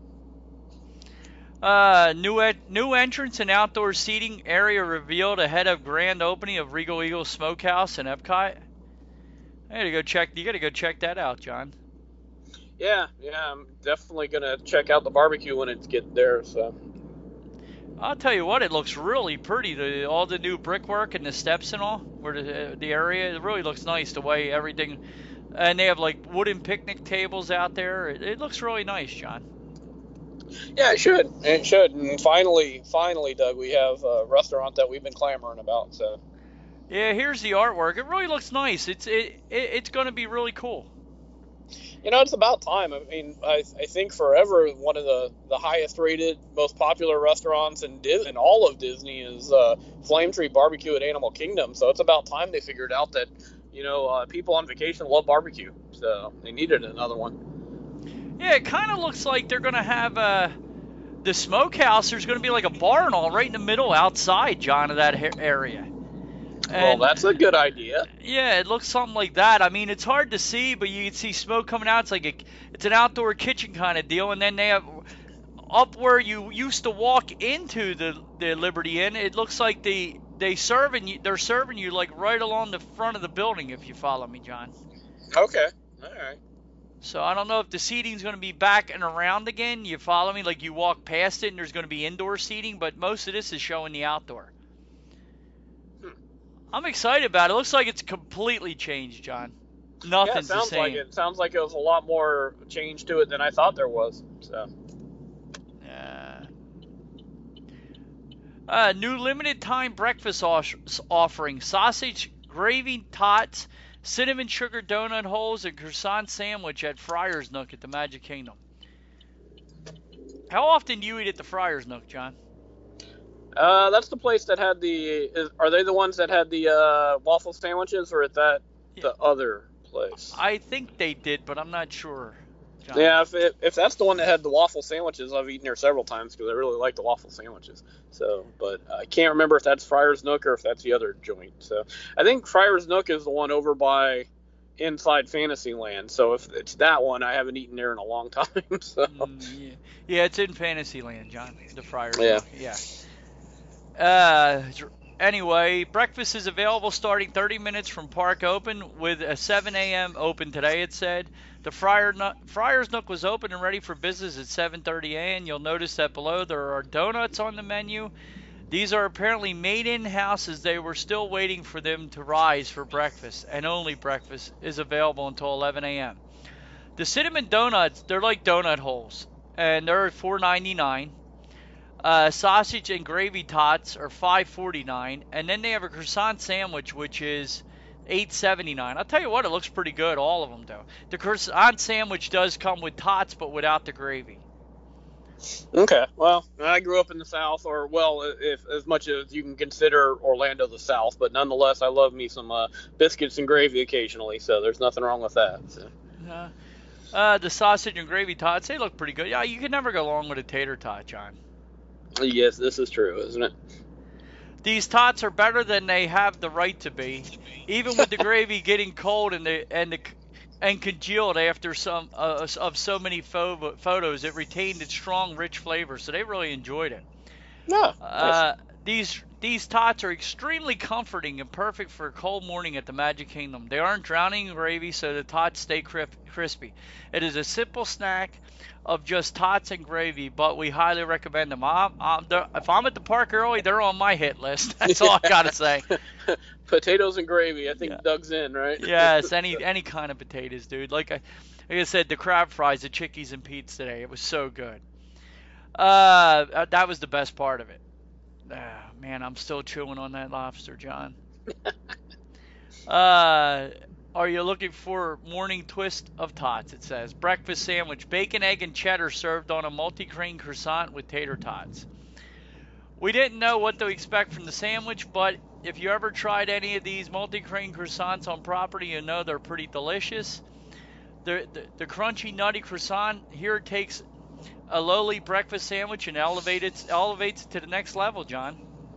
Uh, new ed, new entrance and outdoor seating area revealed ahead of grand opening of Regal Eagle Smokehouse in Epcot. I gotta go check. You gotta go check that out, John. Yeah, yeah, I'm definitely gonna check out the barbecue when it gets there. So. I'll tell you what, it looks really pretty. The, all the new brickwork and the steps and all, where the the area, it really looks nice. The way everything, and they have like wooden picnic tables out there. It, it looks really nice, John. Yeah, it should. It should. And finally, finally, Doug, we have a restaurant that we've been clamoring about. So. Yeah, here's the artwork. It really looks nice. It's it, it it's going to be really cool. You know, it's about time. I mean, I I think forever one of the, the highest rated, most popular restaurants in Disney, in all of Disney is uh, Flame Tree Barbecue at Animal Kingdom. So it's about time they figured out that, you know, uh, people on vacation love barbecue. So they needed another one. Yeah, it kind of looks like they're going to have uh, the smokehouse. There's going to be like a bar and all right in the middle outside, John, of that area. And, well, that's a good idea. Yeah, it looks something like that. I mean, it's hard to see, but you can see smoke coming out. It's like a, it's an outdoor kitchen kind of deal. And then they have up where you used to walk into the, the Liberty Inn. It looks like they they serving you. They're serving you like right along the front of the building. If you follow me, John. Okay. All right. So I don't know if the seating's going to be back and around again. You follow me? Like you walk past it and there's going to be indoor seating, but most of this is showing the outdoor. I'm excited about it. It looks like it's completely changed, John. Nothing's yeah, it sounds the same. like it. It sounds like it was a lot more change to it than I thought there was. So. Yeah. Uh, new limited time breakfast offering: sausage, gravy tots, cinnamon sugar donut holes, and croissant sandwich at Friar's Nook at the Magic Kingdom. How often do you eat at the Friar's Nook, John? Uh, that's the place that had the. Is, are they the ones that had the uh, waffle sandwiches, or is that the other place? I think they did, but I'm not sure. John. Yeah, if it, if that's the one that had the waffle sandwiches, I've eaten there several times because I really like the waffle sandwiches. So, but I can't remember if that's Friar's Nook or if that's the other joint. So, I think Friar's Nook is the one over by Inside Fantasyland. So, if it's that one, I haven't eaten there in a long time. So, mm, yeah. yeah, it's in Fantasyland, John. The Friar's yeah, Nook. Yeah. Uh, anyway, breakfast is available starting thirty minutes from park open with a seven a.m. open today, it said. The Friar Nook, Friar's Nook was open and ready for business at seven thirty a.m. You'll notice that below there are donuts on the menu. These are apparently made in-house as they were still waiting for them to rise for breakfast, and only breakfast is available until eleven a.m. The cinnamon donuts, they're like donut holes, and they're four ninety-nine. Uh, sausage and gravy tots are five forty-nine, and then they have a croissant sandwich, which is eight seventy-nine. I'll tell you what, it looks pretty good, all of them do. The croissant sandwich does come with tots, but without the gravy. Okay, well, I grew up in the South, or well, if as much as you can consider Orlando the South, but nonetheless, I love me some uh, biscuits and gravy occasionally, so there's nothing wrong with that. So. Uh, uh, the sausage and gravy tots, they look pretty good. Yeah, you can never go wrong with a tater tot, John. Yes, this is true, isn't it? These tots are better than they have the right to be, even with the gravy getting cold and the and the and congealed after some uh, of so many pho- photos. It retained its strong, rich flavor, so they really enjoyed it. Yeah. Uh, these these tots are extremely comforting and perfect for a cold morning at the Magic Kingdom. They aren't drowning in gravy, so the tots stay crispy. It is a simple snack of just tots and gravy, but we highly recommend them. I'm, I'm, if I'm at the park early, they're on my hit list. That's all I gotta say. Potatoes and gravy, I think yeah. Doug's in, right? Yes, any any kind of potatoes, dude. Like I, like I said, the crab fries, the Chickies and Pete's today, it was so good. Uh, that was the best part of it. Ah, man, I'm still chewing on that lobster, John. uh. Are you looking for morning twist of tots? It says breakfast sandwich, bacon, egg, and cheddar served on a multi-grain croissant with tater tots. We didn't know what to expect from the sandwich, but if you ever tried any of these multi-grain croissants on property, you know they're pretty delicious. The, the, the crunchy, nutty croissant here takes a lowly breakfast sandwich and elevates, elevates it to the next level, John.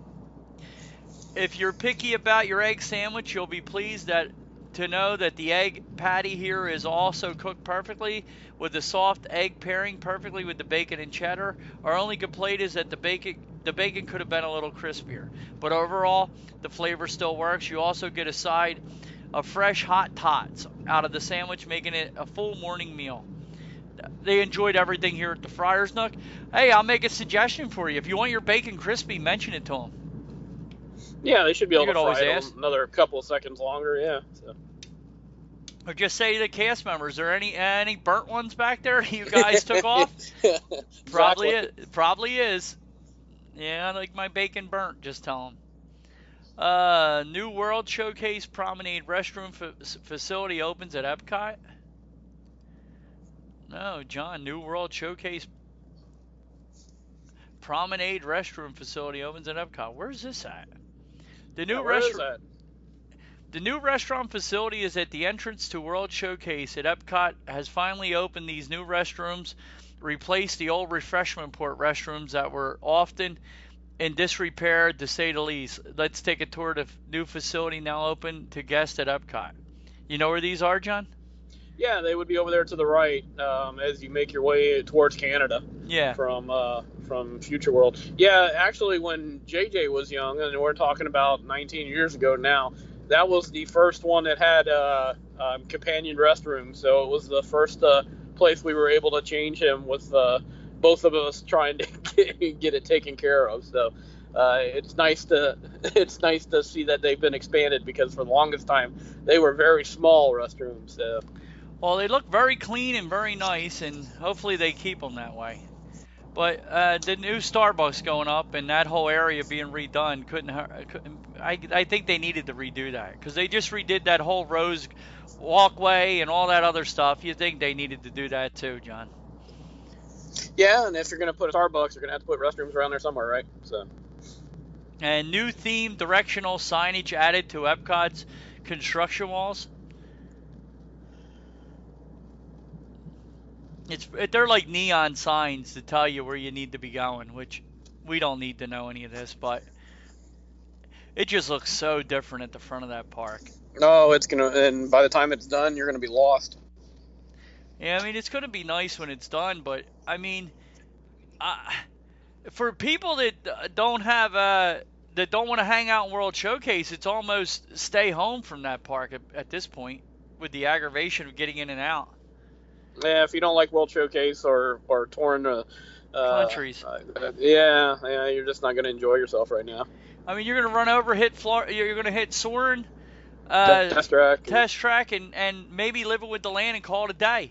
If you're picky about your egg sandwich, you'll be pleased that to know that the egg patty here is also cooked perfectly with the soft egg pairing perfectly with the bacon and cheddar. Our only complaint is that the bacon the bacon could have been a little crispier, but overall the flavor still works. You also get a side of fresh hot tots out of the sandwich, making it a full morning meal. They enjoyed everything here at the Friar's Nook. Hey, I'll make a suggestion for you. If you want your bacon crispy, mention it to them. Yeah, they should be able you to fry it ask. another couple of seconds longer. Yeah. So. Or just say to the cast members, are there any any burnt ones back there you guys took off? Probably exactly. is. Probably is. Yeah, I like my bacon burnt. Just tell them. Uh, New World Showcase Promenade Restroom fa- Facility opens at Epcot. No, John. New World Showcase Promenade Restroom Facility opens at Epcot. Where's this at? The new yeah, where is restaurant. that? The new restaurant facility is at the entrance to World Showcase at Epcot. Has finally opened these new restrooms, replaced the old refreshment port restrooms that were often in disrepair, to say the least. Let's take a tour of the new facility now open to guests at Epcot. You know where these are, John? Yeah, they would be over there to the right um, as you make your way towards Canada. Yeah. From uh, from Future World. Yeah, actually, when J J was young, and we're talking about nineteen years ago now, that was the first one that had uh, um, companion restrooms. So it was the first uh, place we were able to change him with uh, both of us trying to get, get it taken care of. So uh, it's nice to it's nice to see that they've been expanded, because for the longest time they were very small restrooms. So. Well, they look very clean and very nice, and hopefully they keep them that way. But uh, the new Starbucks going up and that whole area being redone couldn't. couldn't I I think they needed to redo that, because they just redid that whole Rose walkway and all that other stuff. You think they needed to do that too, John? Yeah, and if you're gonna put a Starbucks, you're gonna have to put restrooms around there somewhere, right? So. And new theme directional signage added to Epcot's construction walls. It's they're like neon signs to tell you where you need to be going, which we don't need to know any of this, but it just looks so different at the front of that park. No, it's gonna, and by the time it's done, you're gonna be lost. Yeah, I mean it's gonna be nice when it's done, but I mean, uh, for people that don't have uh that don't want to hang out in World Showcase, it's almost stay home from that park at, at this point, with the aggravation of getting in and out. Yeah, if you don't like World Showcase or or touring uh, uh, countries, uh, yeah, yeah, you're just not gonna enjoy yourself right now. I mean, you're gonna run over, hit Florida, you're gonna hit Soarin', uh, test track, test track, and and maybe live it with the land and call it a day.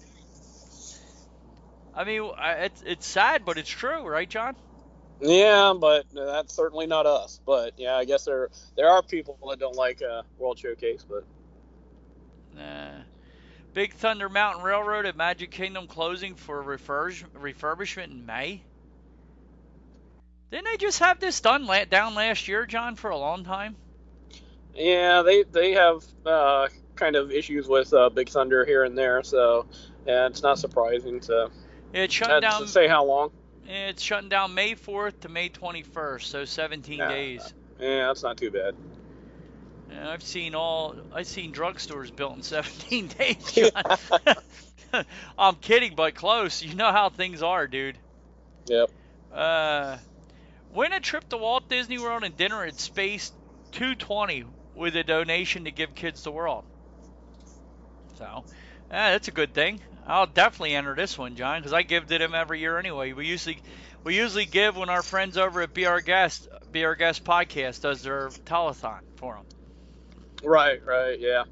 I mean, it's it's sad, but it's true, right, John? Yeah, but that's certainly not us. But yeah, I guess there there are people that don't like uh, World Showcase, but. Nah. Big Thunder Mountain Railroad at Magic Kingdom closing for refurbish refurbishment in May. Didn't they just have this done la down last year, John, for a long time? Yeah, they they have uh, kind of issues with uh, Big Thunder here and there, so yeah, it's not surprising. So yeah, it's shutting down. To say how long? It's shutting down May fourth to May twenty-first, so seventeen yeah, days. Yeah, that's not too bad. Yeah, I've seen all. I've seen drugstores built in seventeen days, John. I'm kidding, but close. You know how things are, dude. Yep. Uh, win a trip to Walt Disney World and dinner at Space two twenty with a donation to Give Kids the World. So, yeah, that's a good thing. I'll definitely enter this one, John, because I give to them every year anyway. We usually we usually give when our friends over at Be Our Guest Be Our Guest podcast does their telethon for them. Right, right, yeah.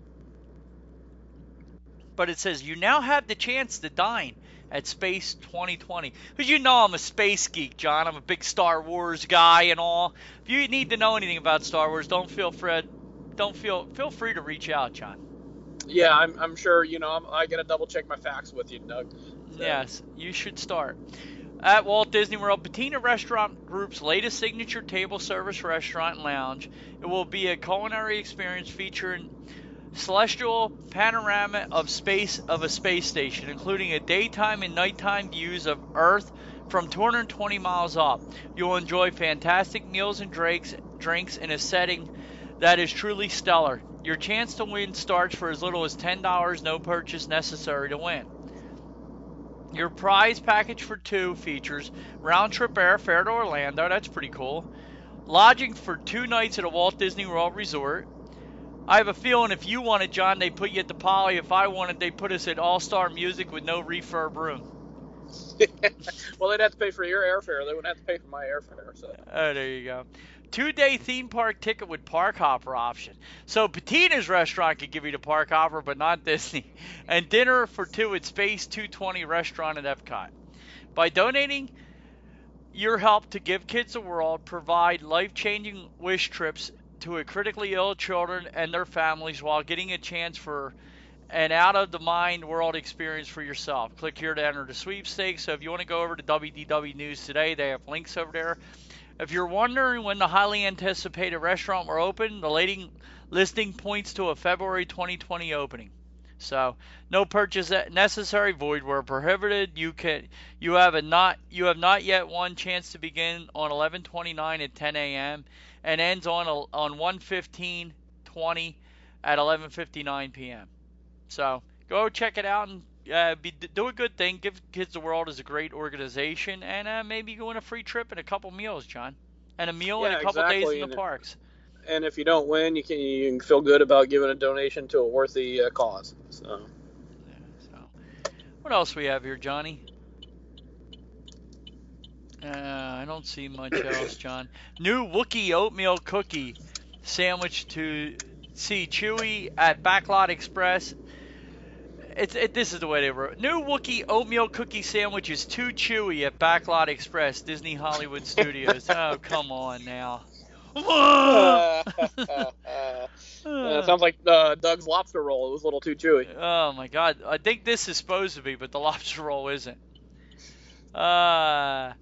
But it says you now have the chance to dine at Space twenty twenty. Because you know I'm a space geek, John. I'm a big Star Wars guy and all. If you need to know anything about Star Wars, don't feel Fred, don't feel feel free to reach out, John. Yeah, I'm I'm sure. You know, I'm, I gotta double check my facts with you, Doug. So. Yes, you should start. At Walt Disney World, Patina Restaurant Group's latest signature table service restaurant and lounge. It will be a culinary experience featuring celestial panorama of space of a space station, including a daytime and nighttime views of Earth from two hundred twenty miles up. You'll enjoy fantastic meals and drinks, drinks in a setting that is truly stellar. Your chance to win starts for as little as ten dollars, no purchase necessary to win. Your prize package for two features round-trip airfare to Orlando, that's pretty cool. Lodging for two nights at a Walt Disney World resort. I have a feeling if you wanted, John, they put you at the Poly. If I wanted, they put us at All-Star Music with no refurb room. Well, they'd have to pay for your airfare. They wouldn't have to pay for my airfare. So. Oh, there you go. Two-day theme park ticket with park hopper option. So Patina's restaurant could give you the park hopper, but not Disney. And dinner for two at Space two twenty restaurant at Epcot. By donating your help to Give Kids the World, provide life-changing wish trips to a critically ill children and their families while getting a chance for an out-of-the-mind world experience for yourself. Click here to enter the sweepstakes. So if you want to go over to W D W News Today, they have links over there. If you're wondering when the highly anticipated restaurant will open, the listing points to a February twenty twenty opening. So, no purchase necessary, void where prohibited. You can, you have a not, you have not yet won. Chance to begin on eleven twenty-nine at ten A M and ends on on one fifteen twenty at eleven fifty-nine P M So, go check it out and uh, be, do a good thing. Give Kids the World is a great organization, and uh, maybe go on a free trip and a couple meals, John, and a meal yeah, and a couple exactly. days in and the parks. And if you don't win, you can you can feel good about giving a donation to a worthy uh, cause. So. Yeah, so, what else we have here, Johnny? Uh, I don't see much else, John. New Wookiee oatmeal cookie sandwich to see Chewy at Backlot Express. It's it, this is the way they wrote. New Wookiee oatmeal cookie sandwich is too chewy at Backlot Express, Disney Hollywood Studios. Oh, come on now. uh, sounds like uh, Doug's lobster roll. It was a little too chewy. Oh my God! I think this is supposed to be, but the lobster roll isn't. Uh,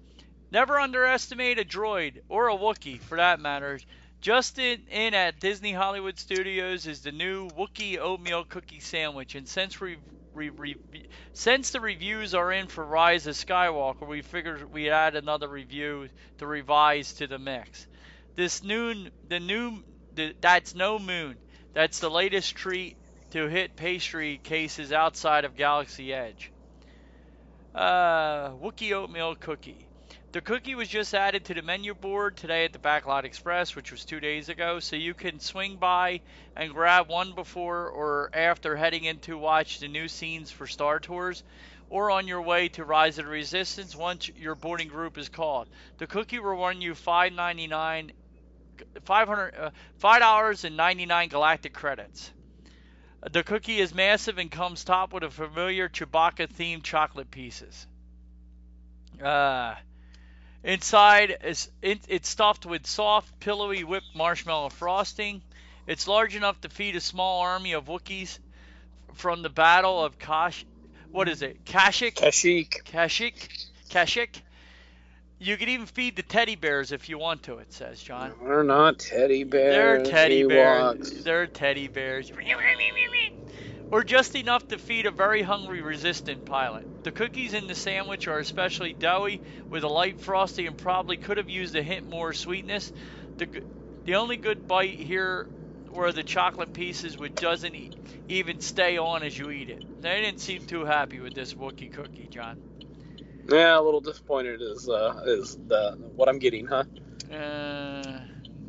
Never underestimate a droid, or a Wookiee for that matter. Just in, in at Disney Hollywood Studios is the new Wookiee oatmeal cookie sandwich, and since we, we, we since the reviews are in for Rise of Skywalker, we figured we'd add another review to revise to the mix. This noon, the new, the, that's no moon. That's the latest treat to hit pastry cases outside of Galaxy Edge. Uh, Wookiee oatmeal cookie. The cookie was just added to the menu board today at the Backlot Express, which was two days ago, so you can swing by and grab one before or after heading in to watch the new scenes for Star Tours, or on your way to Rise of the Resistance once your boarding group is called. The cookie will run you five ninety-nine, five hundred, uh, five dollars and ninety-nine galactic credits. The cookie is massive and comes topped with a familiar Chewbacca-themed chocolate pieces. Uh... Inside, is it's stuffed with soft, pillowy whipped marshmallow frosting. It's large enough to feed a small army of Wookiees from the Battle of Kash. What is it? Kashyyyk? Kashyyyk. Kashyyyk? Kashyyyk? You can even feed the teddy bears if you want to, it says, John. No, they're not teddy bears. They're teddy Ewoks. bears. They're teddy bears. Or just enough to feed a very hungry resistant pilot. The cookies in the sandwich are especially doughy, with a light frosting, and probably could have used a hint more sweetness. The the only good bite here were the chocolate pieces, which doesn't e- even stay on as you eat it. They didn't seem too happy with this Wookiee cookie, John. Yeah, a little disappointed is uh, is the what I'm getting, huh? Uh,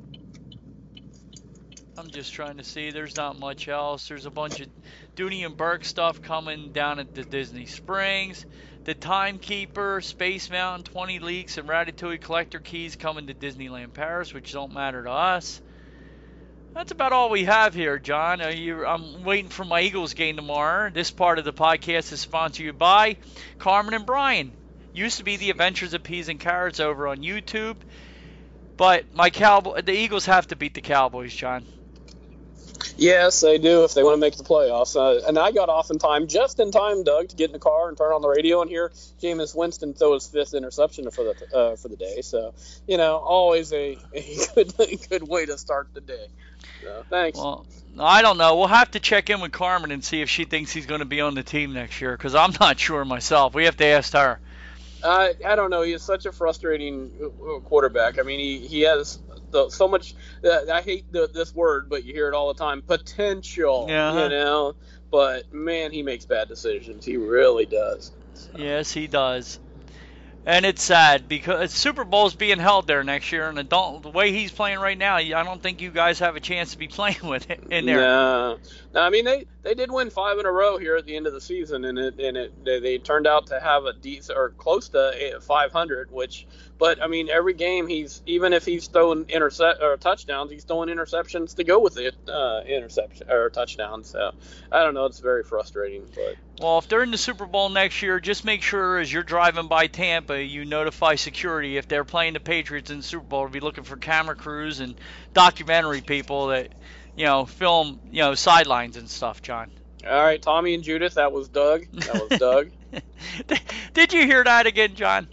I'm just trying to see. There's not much else. There's a bunch of Dooney and Burke stuff coming down at the Disney Springs. The Timekeeper, Space Mountain, twenty Leaks, and Ratatouille Collector Keys coming to Disneyland Paris, which don't matter to us. That's about all we have here, John. Uh, you, I'm waiting for my Eagles game tomorrow. This part of the podcast is sponsored by Carmen and Brian. Used to be the Adventures of Peas and Carrots over on YouTube. But my Cowboy, the Eagles have to beat the Cowboys, John. Yes, they do if they want to make the playoffs. Uh, and I got off in time, just in time, Doug, to get in the car and turn on the radio and hear Jameis Winston throw his fifth interception for the uh, for the day. So, you know, always a, a good a good way to start the day. So, thanks. Well, I don't know. We'll have to check in with Carmen and see if she thinks he's going to be on the team next year, because I'm not sure myself. We have to ask her. Uh, I don't know. He's such a frustrating quarterback. I mean, he, he has the, so much. Uh, I hate the, this word, but you hear it all the time. Potential, yeah. You know. But man, he makes bad decisions. He really does. So. Yes, he does. And it's sad because Super Bowl's being held there next year, and the, don't, the way he's playing right now, I don't think you guys have a chance to be playing with it in there. No, no. I mean they, they did win five in a row here at the end of the season, and it and it they, they turned out to have a decent or close to five hundred. Which, but I mean every game he's even if he's throwing intercept or touchdowns, he's throwing interceptions to go with it, uh, interception or touchdowns. So I don't know. It's very frustrating, but. Well, if they're in the Super Bowl next year, just make sure as you're driving by Tampa, you notify security if they're playing the Patriots in the Super Bowl to be looking for camera crews and documentary people that, you know, film, you know, sidelines and stuff, John. All right, Tommy and Judith, that was Doug. That was Doug. Did you hear that again, John?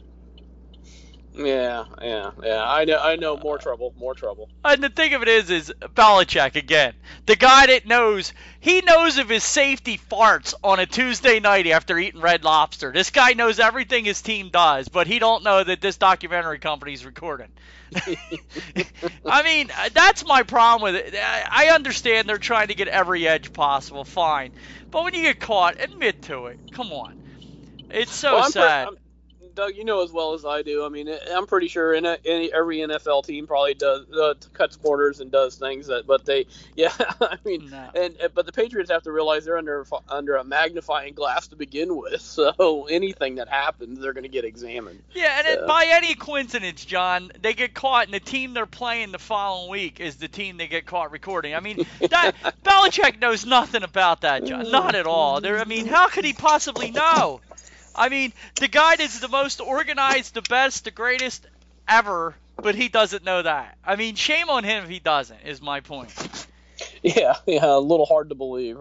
Yeah, yeah, yeah. I know, I know. More trouble, more trouble. And the thing of it is, is Belichick again. The guy that knows, he knows of his safety farts on a Tuesday night after eating Red Lobster. This guy knows everything his team does, but he don't know that this documentary company's recording. I mean, that's my problem with it. I understand they're trying to get every edge possible, fine. But when you get caught, admit to it. Come on. It's so well, I'm sad. Pre- Doug, you know as well as I do. I mean, I'm pretty sure in a, any, every N F L team probably does uh, cuts corners and does things that, but they, yeah, I mean, no. and but the Patriots have to realize they're under under a magnifying glass to begin with. So anything that happens, they're going to get examined. Yeah, and so. it, by any coincidence, John, they get caught, and the team they're playing the following week is the team they get caught recording. I mean, that Belichick knows nothing about that, John, not at all. There, I mean, how could he possibly know? I mean, the guy that's the most organized, the best, the greatest ever, but he doesn't know that. I mean, shame on him if he doesn't, is my point. Yeah, yeah, a little hard to believe, right?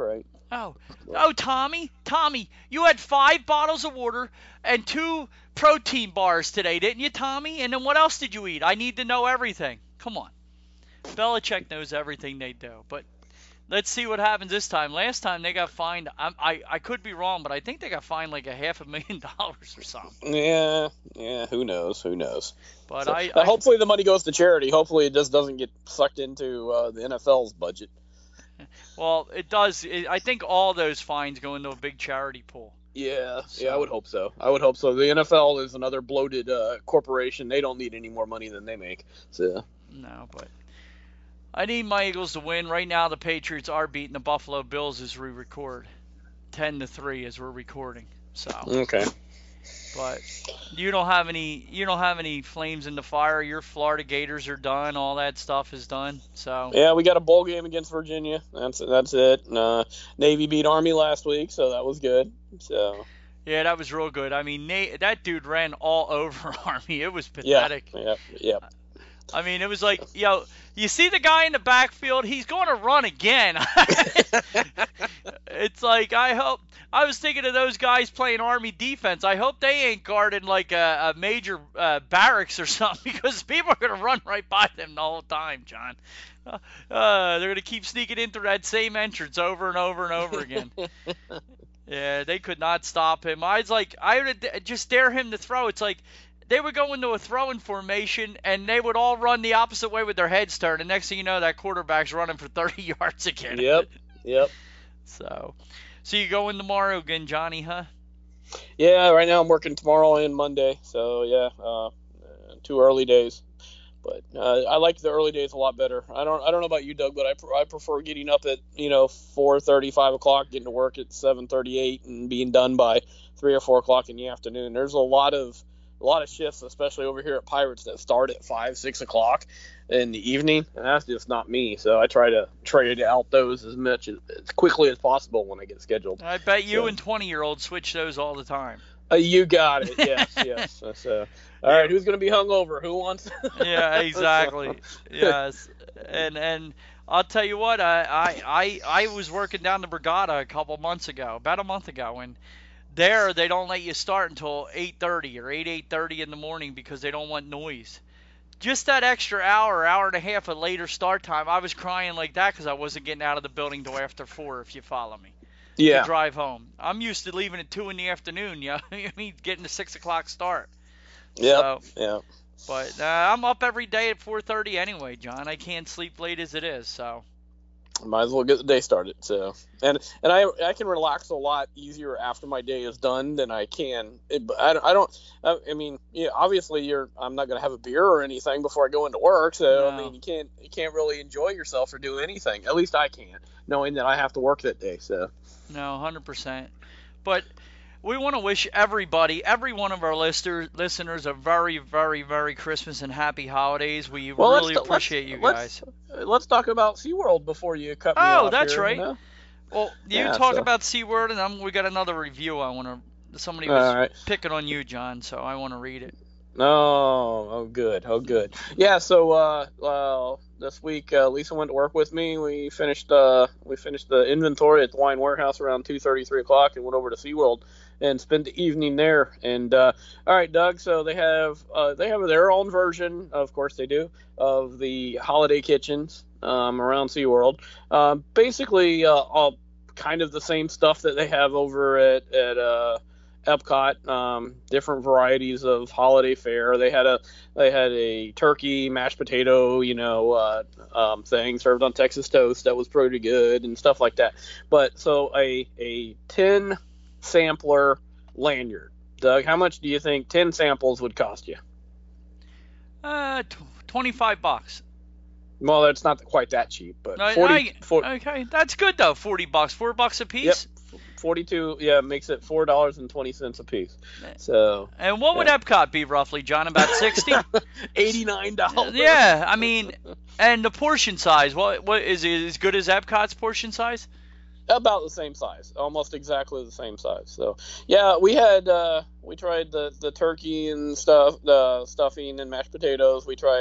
Oh, oh, Tommy, Tommy, you had five bottles of water and two protein bars today, didn't you, Tommy? And then what else did you eat? I need to know everything. Come on. Belichick knows everything they do, but let's see what happens this time. Last time they got fined. I, I I could be wrong, but I think they got fined like a half a million dollars or something. Yeah, yeah. Who knows? Who knows? But so, I, uh, I hopefully the money goes to charity. Hopefully it just doesn't get sucked into uh, the N F L's budget. Well, it does. It, I think all those fines go into a big charity pool. Yeah, So- yeah, I would hope so. I would hope so. The N F L is another bloated uh, corporation. They don't need any more money than they make. So No, but I need my Eagles to win. Right now, the Patriots are beating the Buffalo Bills as we record, ten to three as we're recording. So, okay. but you don't have any. You don't have any flames in the fire. Your Florida Gators are done. All that stuff is done. So Yeah, we got a bowl game against Virginia. That's that's it. And, uh, Navy beat Army last week, so that was good. So yeah, that was real good. I mean, Nate, that dude ran all over Army. It was yeah, pathetic. yeah, yeah. I mean, it was like, yo, you see the guy in the backfield? He's going to run again. It's like, I hope. I was thinking of those guys playing Army defense. I hope they ain't guarding like a, a major uh, barracks or something, because people are going to run right by them the whole time, John. Uh, uh, they're going to keep sneaking in through that same entrance over and over and over again. Yeah, they could not stop him. I was like, I would just dare him to throw. It's like they would go into a throwing formation, and they would all run the opposite way with their heads turned. And next thing you know, that quarterback's running for thirty yards again. Yep, yep. So, so you go in tomorrow again, Johnny, huh? Yeah, right now I'm working tomorrow and Monday, so yeah, uh, two early days. But uh, I like the early days a lot better. I don't I don't know about you, Doug, but I, pr- I prefer getting up at you know four thirty, five o'clock, getting to work at seven thirty-eight, and being done by three or four o'clock in the afternoon. There's a lot of a lot of shifts, especially over here at Pirates, that start at five, six o'clock in the evening, and that's just not me. So I try to trade out those as much as, as quickly as possible when I get scheduled. I bet you So- and twenty-year-olds switch those all the time. Uh, you got it. Yes, yes. So, all right, who's going to be hungover? Who wants? Yeah, exactly. Yes, and and I'll tell you what, I I I, I was working down the Brigada a couple months ago, about a month ago, and there they don't let you start until eight thirty or eight eight thirty in the morning because they don't want noise. Just that extra hour, hour and a half of later start time, I was crying like that because I wasn't getting out of the building till after four. If you follow me. Yeah. To drive home. I'm used to leaving at two in the afternoon. You know, I mean, getting a six o'clock start. Yep. So, Yeah. but uh, I'm up every day at four thirty anyway, John. I can't sleep late as it is. So. Might as well get the day started. So, and and I I can relax a lot easier after my day is done than I can. It, I, don't- I don't. I, I mean, yeah, obviously you're. I'm not gonna have a beer or anything before I go into work. So I No. mean, you can't you can't really enjoy yourself or do anything. At least I can't, knowing that I have to work that day. So. No, one hundred percent. But we want to wish everybody, every one of our lister, listeners, a very, very, very Christmas and happy holidays. We Well, let's really t- let's- appreciate you let's- guys. Let's talk about SeaWorld before you cut me Oh, off that's here, right. you know? Well, you Yeah, talk so- about SeaWorld, and I'm, we got another review I want to. Somebody was All right. picking on you, John, so I want to read it. Oh, oh, good. Oh, good. Yeah. So, uh, well, this week uh, Lisa went to work with me. We finished, uh, we finished the inventory at the wine warehouse around two thirty, three o'clock, and went over to SeaWorld and spent the evening there. And uh, all right, Doug. So they have, uh, they have their own version, of course they do, of the holiday kitchens um, around SeaWorld. Um, basically, uh, all kind of the same stuff that they have over at at uh, Epcot, um, different varieties of holiday fare. They had a they had a turkey mashed potato, you know, uh, um, thing served on Texas toast that was pretty good and stuff like that. But so a a ten sampler lanyard, Doug. How much do you think ten samples would cost you? Uh, t- twenty-five bucks. Well, that's not quite that cheap, but No, forty, I- for, Okay, that's good though. Forty bucks, four bucks a piece. Yep. forty-two, yeah, makes it four dollars and twenty cents a piece. So And what would Yeah. Epcot be roughly, John? About sixty? eighty-nine dollars. Yeah, I mean, and the portion size. What what is it as good as Epcot's portion size? About the same size, almost exactly the same size. So yeah, we had uh, we tried the, the turkey and stuff, the stuffing and mashed potatoes. We tried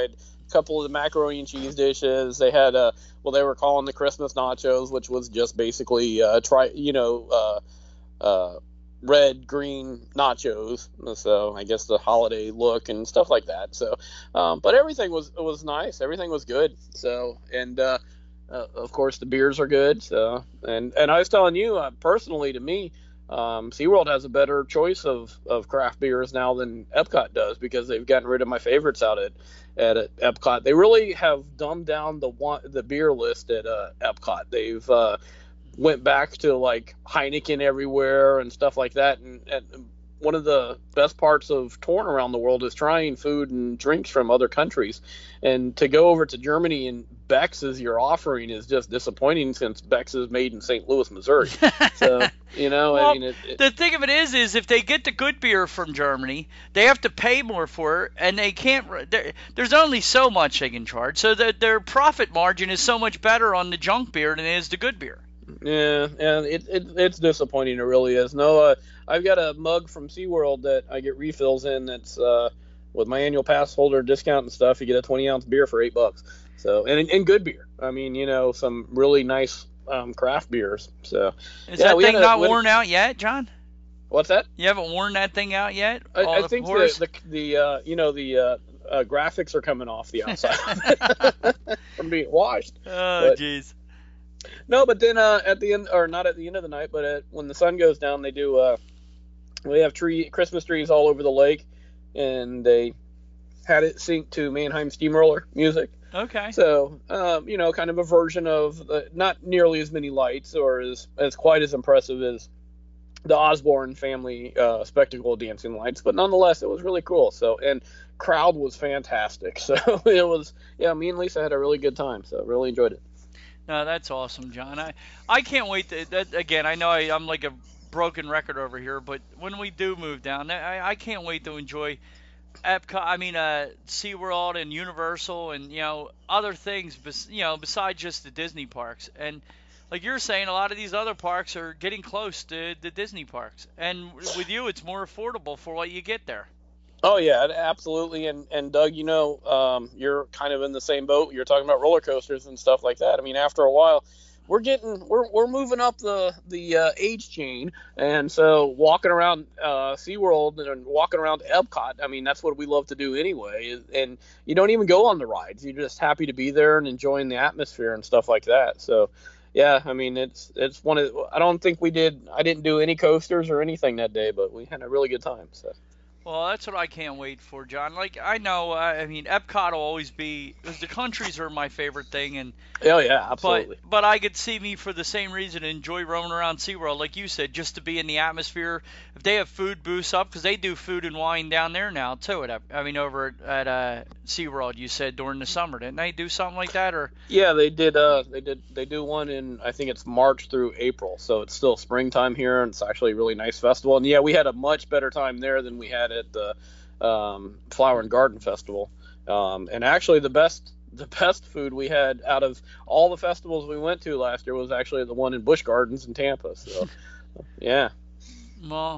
a couple of the macaroni and cheese dishes. They had uh, well, they were calling the Christmas nachos, which was just basically uh, try, you know, uh, uh, red green nachos. So I guess the holiday look and stuff like that. So, um, but everything was was nice. Everything was good. So and uh, uh, of course the beers are good. So and and I was telling you uh, personally, to me. Um, SeaWorld has a better choice of, of craft beers now than Epcot does, because they've gotten rid of my favorites out at, at, at Epcot. They really have dumbed down the one, the beer list at uh, Epcot. They've uh, went back to like Heineken everywhere and stuff like that. And, and one of the best parts of touring around the world is trying food and drinks from other countries. And to go over to Germany and Beck's is your offering is just disappointing, since Beck's is made in Saint Louis, Missouri. So, you know, well, I mean, it, it, the thing of it is, is if they get the good beer from Germany, they have to pay more for it, and they can't. There's only so much they can charge, so that their profit margin is so much better on the junk beer than it is the good beer. Yeah, and it, it it's disappointing. It really is. No, uh, I've got a mug from SeaWorld that I get refills in. That's uh, with my annual pass holder discount and stuff. You get a twenty ounce beer for eight bucks. So and and good beer. I mean, you know, some really nice um, craft beers. So is yeah, that thing a, not a, worn out yet, John? What's that? You haven't worn that thing out yet? I, I the think pores? the the, the uh, you know the uh, uh, graphics are coming off the outside from being washed. Oh, jeez. No, but then uh, at the end, or not at the end of the night, but at, when the sun goes down, they do. Uh, we have tree Christmas trees all over the lake, and they had it synced to Mannheim Steamroller music. Okay. So, um, you know, kind of a version of uh, not nearly as many lights or as as quite as impressive as the Osborne family uh, spectacle dancing lights, but nonetheless, it was really cool. So, and crowd was fantastic. So it was, yeah, me and Lisa had a really good time. So really enjoyed it. No, that's awesome, John. I, I can't wait to, that, again, I know I, I'm like a broken record over here, but when we do move down, I, I can't wait to enjoy Epcot, I mean, uh, SeaWorld and Universal and, you know, other things, bes, you know, besides just the Disney parks. And like you're saying, a lot of these other parks are getting close to the Disney parks. And with you, it's more affordable for what you get there. Oh yeah, absolutely. And and Doug, you know, um, you're kind of in the same boat. You're talking about roller coasters and stuff like that. I mean, after a while, we're getting we're we're moving up the the uh, age chain, and so walking around uh, SeaWorld and walking around Epcot, I mean, that's what we love to do anyway. And you don't even go on the rides. You're just happy to be there and enjoying the atmosphere and stuff like that. So. Yeah, I mean, it's it's one of I don't think we did I didn't do any coasters or anything that day, but we had a really good time. So. Well, that's what I can't wait for, John. Like, I know, uh, I mean, Epcot will always be, because the countries are my favorite thing. And oh, yeah, absolutely. But, but I could see me for the same reason enjoy roaming around SeaWorld, like you said, just to be in the atmosphere. If they have food booths up, because they do food and wine down there now, too. At, I mean, over at, at uh, SeaWorld, you said during the summer. Didn't they do something like that? Or Yeah, they did. Uh, they did. They do one in, I think it's March through April. So it's still springtime here, and it's actually a really nice festival. And, yeah, we had a much better time there than we had at the um, Flower and Garden Festival, um, and actually the best the best food we had out of all the festivals we went to last year was actually the one in Busch Gardens in Tampa. So yeah. Well,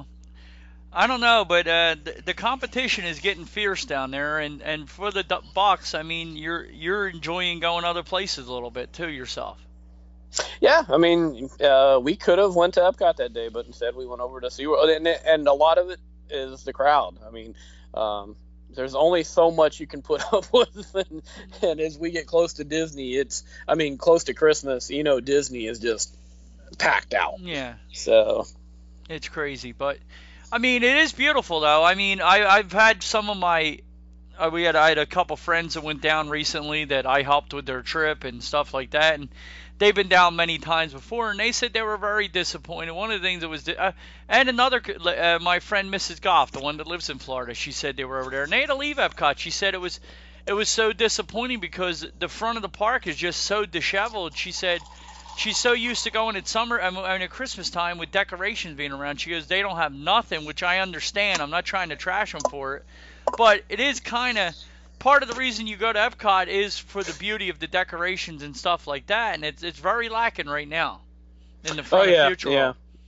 I don't know, but uh, the, the competition is getting fierce down there, and, and for the Bucks, I mean, you're you're enjoying going other places a little bit too yourself. Yeah, I mean, uh, we could have went to Epcot that day, but instead we went over to SeaWorld, and and a lot of it is the crowd. I mean. Um, there's only so much you can put up with, and, and as we get close to Disney, it's, I mean, close to Christmas, you know, Disney is just packed out. Yeah. So. It's crazy, but, I mean, it is beautiful, though. I mean, I, I've had some of my, uh, we had, I had a couple friends that went down recently that I helped with their trip and stuff like that, and they've been down many times before, and they said they were very disappointed. One of the things that was, uh, and another, uh, my friend Missus Goff, the one that lives in Florida, she said they were over there, and they had to leave Epcot. She said it was, it was so disappointing because the front of the park is just so disheveled. She said she's so used to going at summer, I mean at Christmas time with decorations being around. She goes, they don't have nothing, which I understand. I'm not trying to trash them for it, but it is kind of. Part of the reason you go to Epcot is for the beauty of the decorations and stuff like that, and it's it's very lacking right now in the front oh, yeah, of Future yeah. World.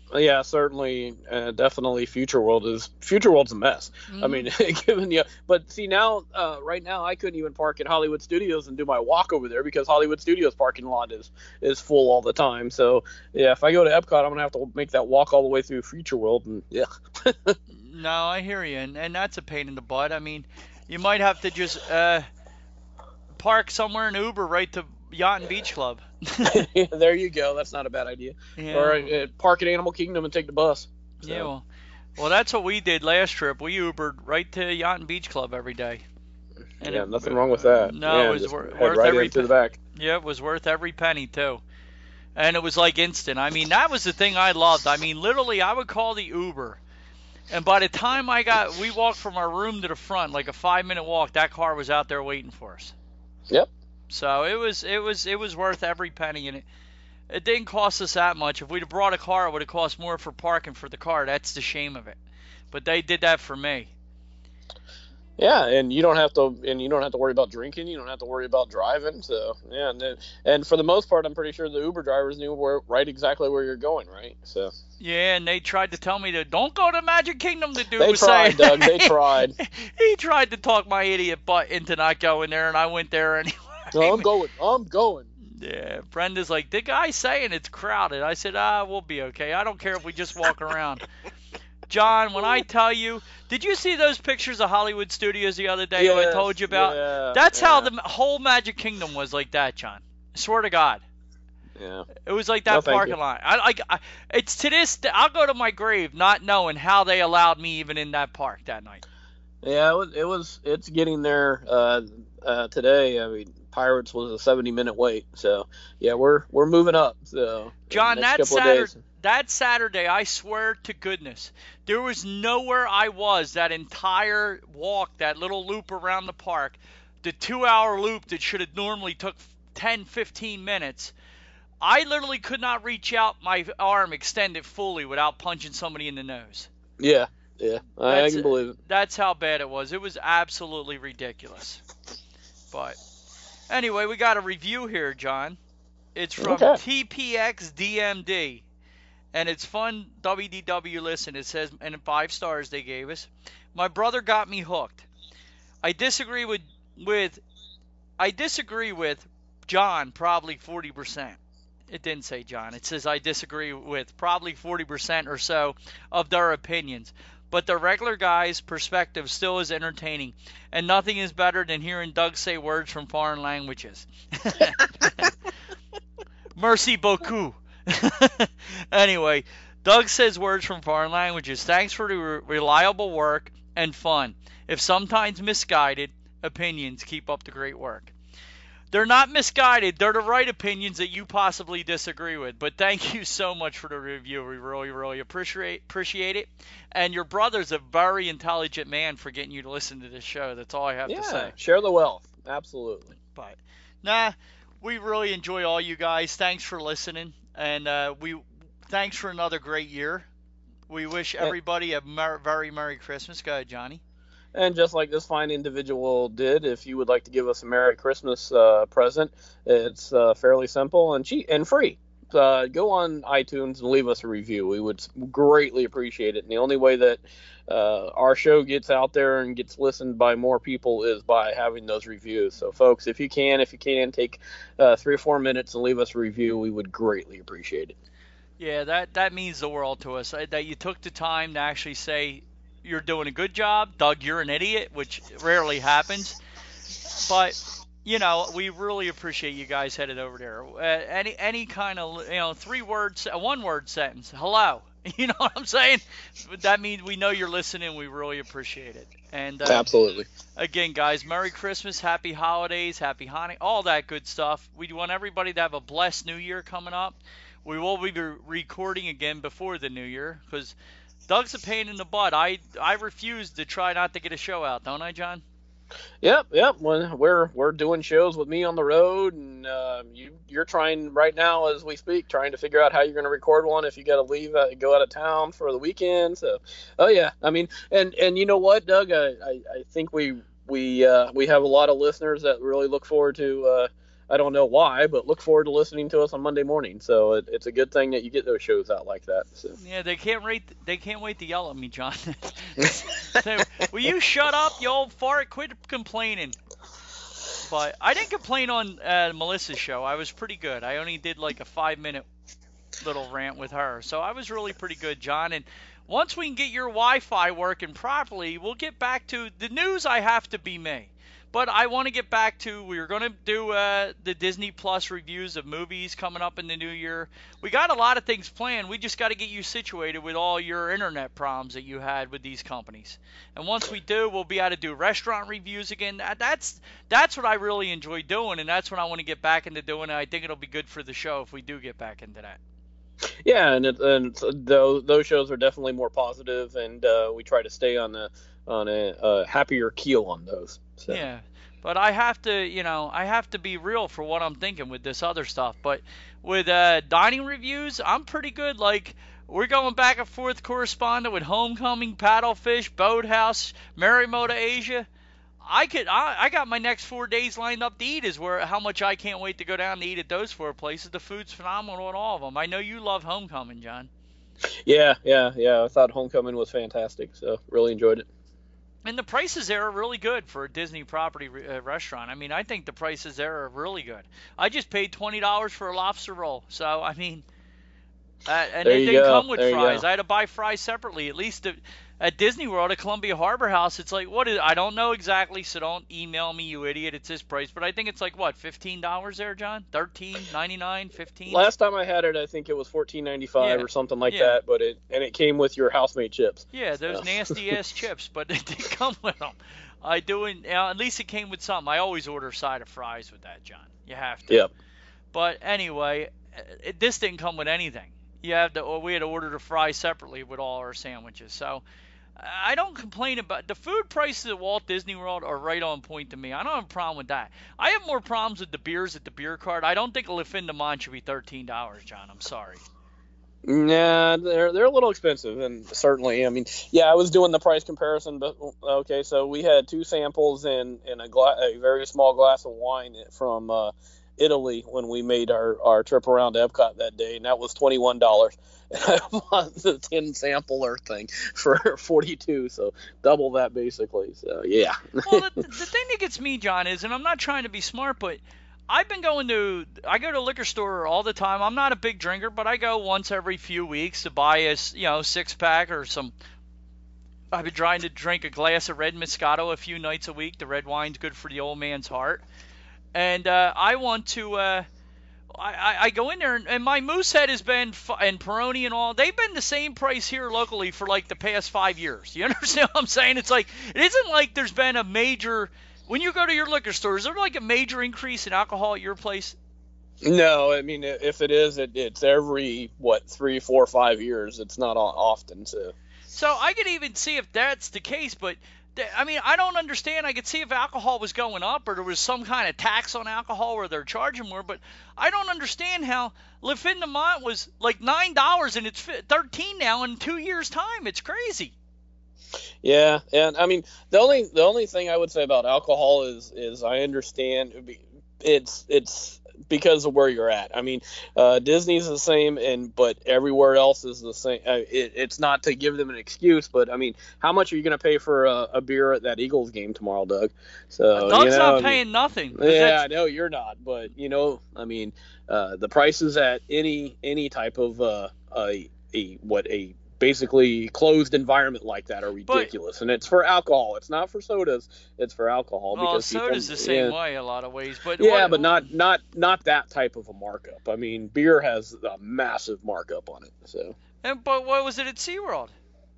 Yeah, certainly, uh, definitely. Future World is Future World's a mess. Mm-hmm. I mean, given you, but see now, uh, right now, I couldn't even park at Hollywood Studios and do my walk over there because Hollywood Studios parking lot is is full all the time. So yeah, if I go to Epcot, I'm gonna have to make that walk all the way through Future World, and yeah. No, I hear you, and, and that's a pain in the butt. I mean, you might have to just uh, park somewhere in Uber right to Yacht and Beach Club. There you go. That's not a bad idea. Yeah. Or uh, park at Animal Kingdom and take the bus. So. Yeah, well, well, that's what we did last trip. We Ubered right to Yacht and Beach Club every day. And yeah, it, nothing wrong with that. No, yeah, it was just wor- head worth right every into the back. Yeah, it was worth every penny too. And it was like instant. I mean, that was the thing I loved. I mean, literally, I would call the Uber, and by the time I got, we walked from our room to the front, like a five-minute walk. That car was out there waiting for us. Yep. So it was, it was, it was worth every penny, and it, it didn't cost us that much. If we'd have brought a car, it would have cost more for parking for the car. That's the shame of it. But they did that for me. Yeah, and you don't have to, and you don't have to worry about drinking. You don't have to worry about driving. So yeah, and, and for the most part, I'm pretty sure the Uber drivers knew where, right exactly where you're going, right? So. Yeah, and they tried to tell me to don't go to Magic Kingdom. The dude they was tried, saying. Doug. They tried. He tried to talk my idiot butt into not going there, and I went there anyway. No, I'm going. I'm going. Yeah, Brenda's like, the guy's saying it's crowded. I said, ah, we'll be okay. I don't care if we just walk around. John, when I tell you, did you see those pictures of Hollywood Studios the other day yes, I told you about? Yeah, That's yeah. how the whole Magic Kingdom was like that, John. I swear to God. Yeah. It was like that No, thank parking you. lot. I like. I, it's to this. day- I'll go to my grave not knowing how they allowed me even in that park that night. Yeah, it was. It was it's getting there uh, uh, today. I mean, Pirates was a seventy minute wait. So yeah, we're we're moving up. So John, next that couple of Saturday, days. that Saturday, I swear to goodness, there was nowhere I was that entire walk, that little loop around the park, the two-hour loop that should have normally took ten, fifteen minutes. I literally could not reach out my arm, extend it fully without punching somebody in the nose. Yeah, yeah, I, I That's- can believe it. That's how bad it was. It was absolutely ridiculous. But anyway, we got a review here, John. It's from Okay. T P X D M D. And it's fun W D W listen. It says, and five stars they gave us. My brother got me hooked. I disagree with, with I disagree with John probably forty percent. It didn't say John. It says I disagree with probably forty percent or so of their opinions. But the regular guy's perspective still is entertaining. And nothing is better than hearing Doug say words from foreign languages. Merci beaucoup. Anyway, Doug says words from foreign languages. Thanks for the re- reliable work and fun. If sometimes misguided, opinions, keep up the great work. They're not misguided. They're the right opinions that you possibly disagree with. But thank you so much for the review. We really, really appreciate appreciate it. And your brother's a very intelligent man for getting you to listen to this show. That's all I have Yeah, to say. share the wealth. Absolutely. But, nah, we really enjoy all you guys. Thanks for listening. And uh, we thanks for another great year. We wish everybody a mer- very Merry Christmas. Go ahead, Johnny. And just like this fine individual did, if you would like to give us a Merry Christmas uh, present, it's uh, fairly simple and cheap and free. Uh, go on iTunes and leave us a review. We would greatly appreciate it. And the only way that uh, our show gets out there and gets listened by more people is by having those reviews. So, folks, if you can, if you can, take uh, three or four minutes and leave us a review. We would greatly appreciate it. Yeah, that, that means the world to us, uh, that you took the time to actually say you're doing a good job. Doug, you're an idiot, which rarely happens. But, you know, we really appreciate you guys headed over there. Uh, any any kind of, you know, three words, a one-word sentence, hello. You know what I'm saying? That means we know you're listening. We really appreciate it. And uh, Absolutely. Again, guys, Merry Christmas, Happy Holidays, Happy Hanukkah, all that good stuff. We want everybody to have a blessed New Year coming up. We will be recording again before the New Year because Doug's a pain in the butt. I I refuse to try not to get a show out, don't I, John? Yep, yep. Well, we're we're doing shows with me on the road, and uh, you you're trying right now as we speak, trying to figure out how you're going to record one if you got to leave, uh, go out of town for the weekend. So, oh yeah, I mean, and and you know what, Doug, I I, I think we we uh, we have a lot of listeners that really look forward to uh, I don't know why, but look forward to listening to us on Monday morning. So it, it's a good thing that you get those shows out like that. So. Yeah, they can't wait. They can't wait to yell at me, John. So, will you shut up, you old fart? Quit complaining. But I didn't complain on uh, Melissa's show. I was pretty good. I only did like a five-minute little rant with her, so I was really pretty good, John. And once we can get your Wi-Fi working properly, we'll get back to the news. I have to be me. But I want to get back to, we were going to do uh, the Disney Plus reviews of movies coming up in the new year. We got a lot of things planned. We just got to get you situated with all your internet problems that you had with these companies. And once we do, we'll be able to do restaurant reviews again. That, that's that's what I really enjoy doing, and that's what I want to get back into doing. And I think it'll be good for the show if we do get back into that. Yeah, and it, and those those shows are definitely more positive, and uh, we try to stay on a on a, a happier keel on those. So. Yeah, but I have to, you know, I have to be real for what I'm thinking with this other stuff. But with uh, dining reviews, I'm pretty good. Like, we're going back and forth corresponding with Homecoming, Paddlefish, Boathouse, Marimoto Asia. I could, I, I got my next four days lined up to eat. Is where how much I can't wait to go down to eat at those four places. The food's phenomenal at all of them. I know you love Homecoming, John. Yeah, yeah, yeah. I thought Homecoming was fantastic, so really enjoyed it. And the prices there are really good for a Disney property uh, restaurant. I mean, I think the prices there are really good. I just paid twenty dollars for a lobster roll. So, I mean, uh, and there it you didn't go. come with there fries. I had to buy fries separately. At least at, at Disney World, at Columbia Harbor House, it's like, what is, I don't know exactly, so don't email me, you idiot. It's this price. But I think it's like, what, fifteen dollars there, John? thirteen ninety-nine, fifteen Last time I had it, I think it was fourteen ninety-five Yeah. or something like Yeah. that. But it and it came with your house-made chips. Yeah, those So. nasty ass chips, but it did come with them. I do, and uh, at least it came with something. I always order a side of fries with that, John. You have to. Yep. But anyway, it, this didn't come with anything. You have to. Or we had to order the fries separately with all our sandwiches. So I don't complain about the food prices at Walt Disney World are right on point to me. I don't have a problem with that. I have more problems with the beers at the beer cart. I don't think a Le Fin de Monde should be thirteen dollars, John. I'm sorry. Nah, they're they're a little expensive, and certainly, I mean, yeah, I was doing the price comparison, but okay, so we had two samples and and a, gla- a very small glass of wine from uh, Italy when we made our, our trip around Epcot that day, and that was twenty-one dollars. I bought the ten sampler thing for forty-two, so double that basically. So yeah. Well, the, the thing that gets me, John, is, and I'm not trying to be smart, but I've been going to, I go to a liquor store all the time. I'm not a big drinker, but I go once every few weeks to buy a, you know, six pack or some. I've been trying to drink a glass of red Moscato a few nights a week. The red wine's good for the old man's heart. And uh, I want to, uh, I, I, I go in there, and, and my Moosehead has been, and Peroni and all, they've been the same price here locally for like the past five years. You understand what I'm saying? It's like, it isn't like there's been a major, when you go to your liquor store, is there like a major increase in alcohol at your place? No, I mean, if it is, it, it's every, what, three, four, five years. It's not often, so. So I could even see if that's the case, but I mean, I don't understand. I could see if alcohol was going up or there was some kind of tax on alcohol where they're charging more, but I don't understand how Le Fin de Monde was like nine dollars and it's thirteen now in two years' time. It's crazy. Yeah, and I mean, the only the only thing I would say about alcohol is is I understand it's it's because of where you're at. I mean, uh, Disney's the same, and but everywhere else is the same. Uh, it, it's not to give them an excuse, but I mean, how much are you going to pay for a, a beer at that Eagles game tomorrow, Doug? So Doug's you know, not I mean, paying nothing. Yeah, I know you're not, but you know, I mean, uh, the prices at any any type of uh, a a what a basically closed environment like that are ridiculous, but, and it's for alcohol. It's not for sodas. It's for alcohol. Well, because soda's people, the same yeah, way a lot of ways, but yeah, what, but not not not that type of a markup. I mean, beer has a massive markup on it. So, and but what was it at SeaWorld?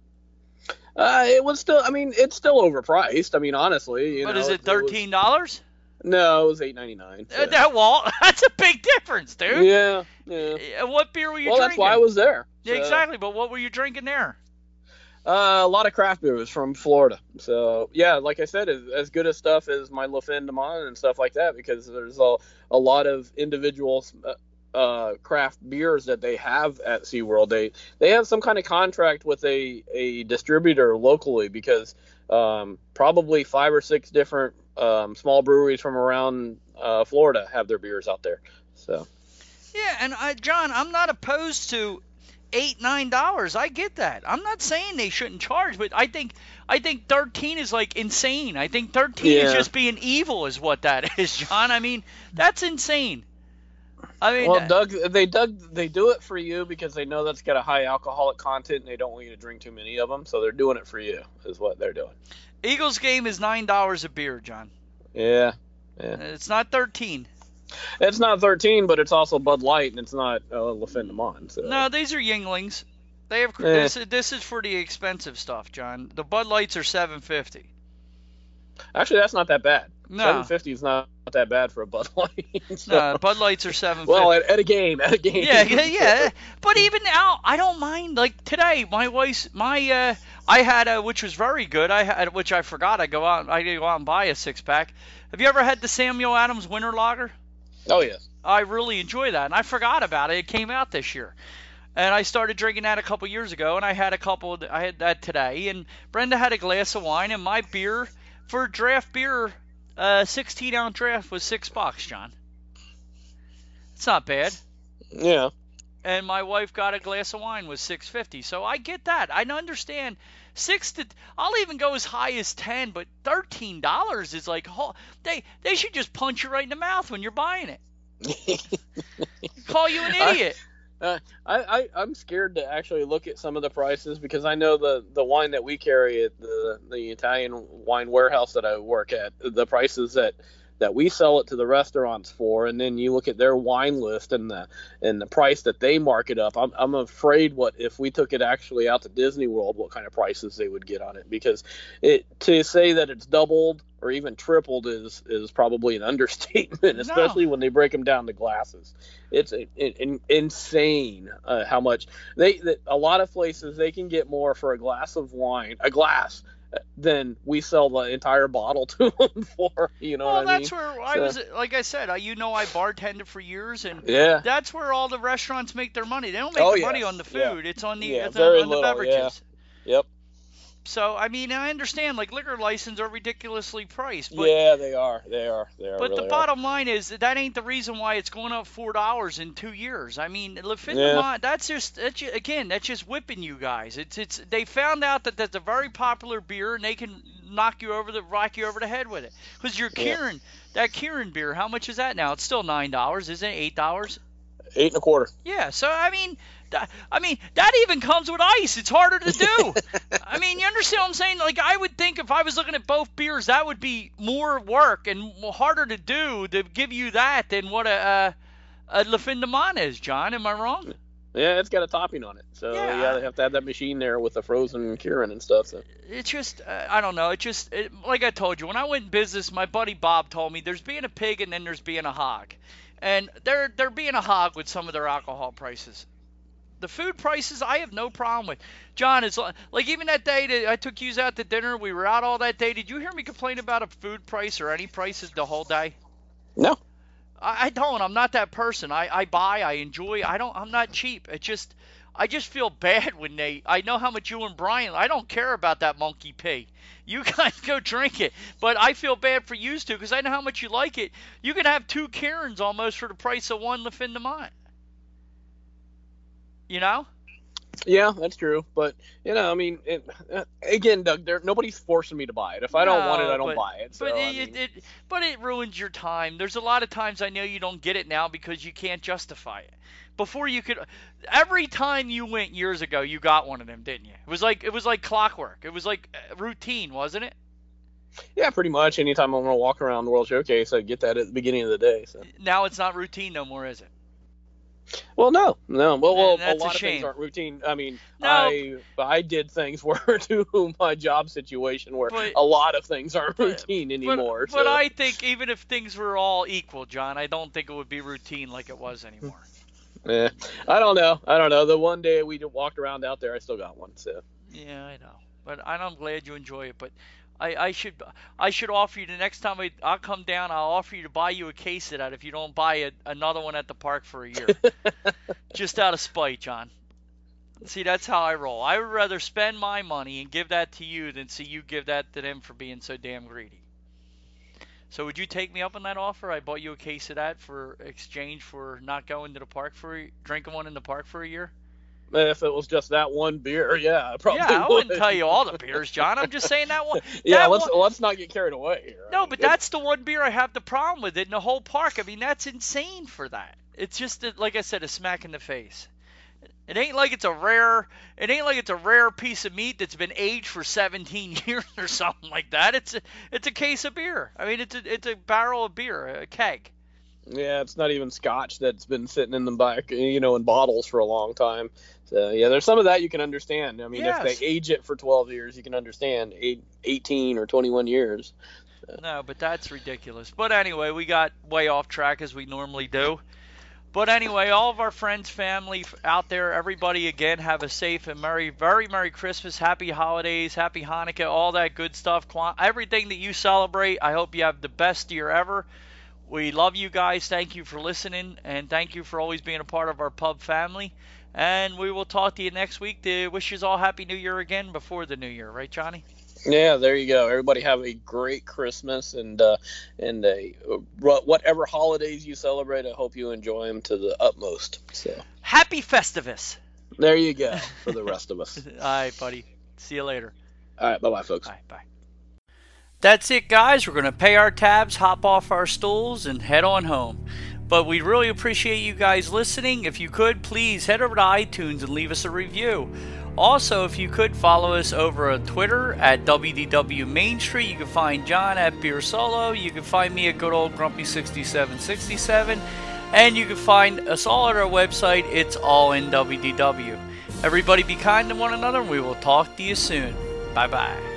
uh, it was still. I mean, it's still overpriced. I mean, honestly, you but know, is it thirteen dollars? No, it was eight ninety nine. So. Uh, that Walt, that's a big difference, dude. Yeah, yeah. Uh, What beer were you well, drinking? Well, that's why I was there. Yeah, so. exactly. But what were you drinking there? Uh, a lot of craft beers from Florida. So, yeah, like I said, as, as good as stuff as my Le Fin de Monde and stuff like that, because there's a, a lot of individual uh, uh, craft beers that they have at SeaWorld. They they have some kind of contract with a, a distributor locally because um, probably five or six different um, small breweries from around uh, Florida have their beers out there. So. Yeah, and I, John, I'm not opposed to eight, nine dollars. I get that. I'm not saying they shouldn't charge, but I think I think thirteen is like insane. I think thirteen Yeah. is just being evil, is what that is, John. I mean, that's insane. I mean, Well, Doug, they Doug, they do it for you because they know that's got a high alcoholic content, and they don't want you to drink too many of them. So they're doing it for you, is what they're doing. Eagles game is nine dollars a beer, John. Yeah, yeah. It's not thirteen. It's not thirteen, but it's also Bud Light, and it's not uh, Le Fin de Mon. So. No, these are Yinglings. They have Eh. this. This is for the expensive stuff, John. The Bud Lights are seven fifty. Actually, that's not that bad. No. seven fifty is not that bad for a Bud Light. So- No, Bud Lights are seven fifty. Well, at, at a game, at a game. Yeah, yeah, yeah. But even now, I don't mind. Like today, my wife's, my, uh, I had a, which was very good. I had, which I forgot. I go out, I go out and buy a six pack. Have you ever had the Samuel Adams Winter Lager? Oh yes. I really enjoy that, and I forgot about it. It came out this year, and I started drinking that a couple years ago, and I had a couple. I had that today, and Brenda had a glass of wine, and my beer for draft beer, uh, sixteen ounce draft was six bucks, John. It's not bad. Yeah. And my wife got a glass of wine was six fifty. So I get that. I understand. Six to I'll even go as high as ten, but thirteen dollars is like oh, they they should just punch you right in the mouth when you're buying it. Call you an idiot. Uh, I, I I'm scared to actually look at some of the prices because I know the, the wine that we carry at the the Italian wine warehouse that I work at, the prices that that we sell it to the restaurants for, and then you look at their wine list and the and the price that they mark it up. I'm I'm afraid what if we took it actually out to Disney World, what kind of prices they would get on it, because it to say that it's doubled or even tripled is is probably an understatement, especially when they break them down to glasses. It's it, it, insane uh, how much they that a lot of places they can get more for a glass of wine, a glass, than we sell the entire bottle to them for. You know well, what I mean? that's where I So- was. Like I said, I, you know, I bartended for years, and Yeah. that's where all the restaurants make their money. They don't make Oh, the yeah. money on the Yeah. food. It's on the Yeah, it's very on, on the little, beverages. yeah. Yep. So I mean, I understand like liquor licenses are ridiculously priced, but Yeah, they are. They are. They are. But really the are. bottom line is that, that ain't the reason why it's going up four dollars in two years. I mean, Le Fin de Yeah. Mon, that's just that's ju- again that's just whipping you guys. It's it's they found out that that's a very popular beer and they can knock you over the rock you over the head with it. Because your Yeah. Kirin, that Kirin beer, how much is that now? It's still nine dollars, isn't it? Eight dollars? Eight and a quarter. Yeah. So I mean. That, I mean, that even comes with ice. It's harder to do. I mean, you understand what I'm saying? Like, I would think if I was looking at both beers, that would be more work and harder to do to give you that than what a, a, a Le Fin de Mon is, John. Am I wrong? Yeah, it's got a topping on it. So Yeah. yeah, they have to have that machine there with the frozen Kirin and stuff. So. It's just, uh, I don't know. It just, it, like I told you, when I went in business, my buddy Bob told me there's being a pig and then there's being a hog. And they're, they're being a hog with some of their alcohol prices. The food prices, I have no problem with. John, it's like, like even that day that I took you out to dinner, we were out all that day. Did you hear me complain about a food price or any prices the whole day? No. I, I don't. I'm not that person. I, I buy, I enjoy. I don't. I'm not cheap. It just, I just feel bad when they. I know how much you and Brian. I don't care about that monkey pee. You guys go drink it, but I feel bad for you two because I know how much you like it. You can have two Karens almost for the price of one Le Fin de Mon. You know? Yeah, that's true. But you know, I mean, it, uh, again, Doug, there nobody's forcing me to buy it. If I don't want it, No, I don't but- buy it. So, But I it, mean, it, it, but it ruins your time. There's a lot of times I know you don't get it now because you can't justify it. Before you could, every time you went years ago, you got one of them, didn't you? It was like it was like clockwork. It was like uh, routine, wasn't it? yeah, pretty much. Anytime I'm gonna walk around the World Showcase, I get that at the beginning of the day. So. Now it's not routine no more, is it? Well, no, no. Well, well, And a that's a lot of shame. things aren't routine. I mean, No. I I did things where to my job situation where But- a lot of things aren't but- routine anymore. But, but so. I think even if things were all equal, John, I don't think it would be routine like it was anymore. Yeah, I don't know. I don't know. The one day we walked around out there, I still got one. So. Yeah, I know. But and I'm glad you enjoy it. But I, I should I should offer you the next time I, I'll come down, I'll offer you to buy you a case of that if you don't buy a, another one at the park for a year. Just out of spite, John. See, that's how I roll. I would rather spend my money and give that to you than see you give that to them for being so damn greedy. So would you take me up on that offer? I bought you a case of that for exchange for not going to the park for a, drinking one in the park for a year. If it was just that one beer, yeah, I probably yeah, I would. wouldn't tell you all the beers, John. I'm just saying that one. yeah, that let's one, let's not get carried away here. No, I mean, but that's the one beer I have the problem with it in the whole park. I mean, that's insane for that. It's just a, like I said, a smack in the face. It ain't like it's a rare. It ain't like it's a rare piece of meat that's been aged for seventeen years or something like that. It's a, it's a case of beer. I mean, it's a, it's a barrel of beer, a keg. Yeah, it's not even scotch that's been sitting in the back, you know, in bottles for a long time. So yeah, there's some of that you can understand. I mean, yes. if they age it for twelve years, you can understand eight, eighteen or twenty-one years. So. No, but that's ridiculous. But anyway, we got way off track as we normally do. But anyway, all of our friends, family out there, everybody, again, have a safe and merry, very Merry Christmas, Happy Holidays, Happy Hanukkah, all that good stuff. Everything that you celebrate, I hope you have the best year ever. We love you guys. Thank you for listening, and thank you for always being a part of our pub family. And we will talk to you next week to wish you all Happy New Year again before the New Year. Right, Johnny? Yeah, there you go. Everybody have a great Christmas, and uh, and a, whatever holidays you celebrate, I hope you enjoy them to the utmost. So Happy Festivus. There you go for the rest of us. All right, buddy. See you later. All right, bye-bye, folks. Bye, bye. That's it, guys. We're going to pay our tabs, hop off our stools, and head on home. But we really appreciate you guys listening. If you could, please head over to iTunes and leave us a review. Also, if you could, follow us over on Twitter at W D W Main Street. You can find John at Beer Solo. You can find me at good old Grumpy sixty-seven sixty-seven. And you can find us all at our website. It's all in W D W. Everybody be kind to one another, and we will talk to you soon. Bye-bye.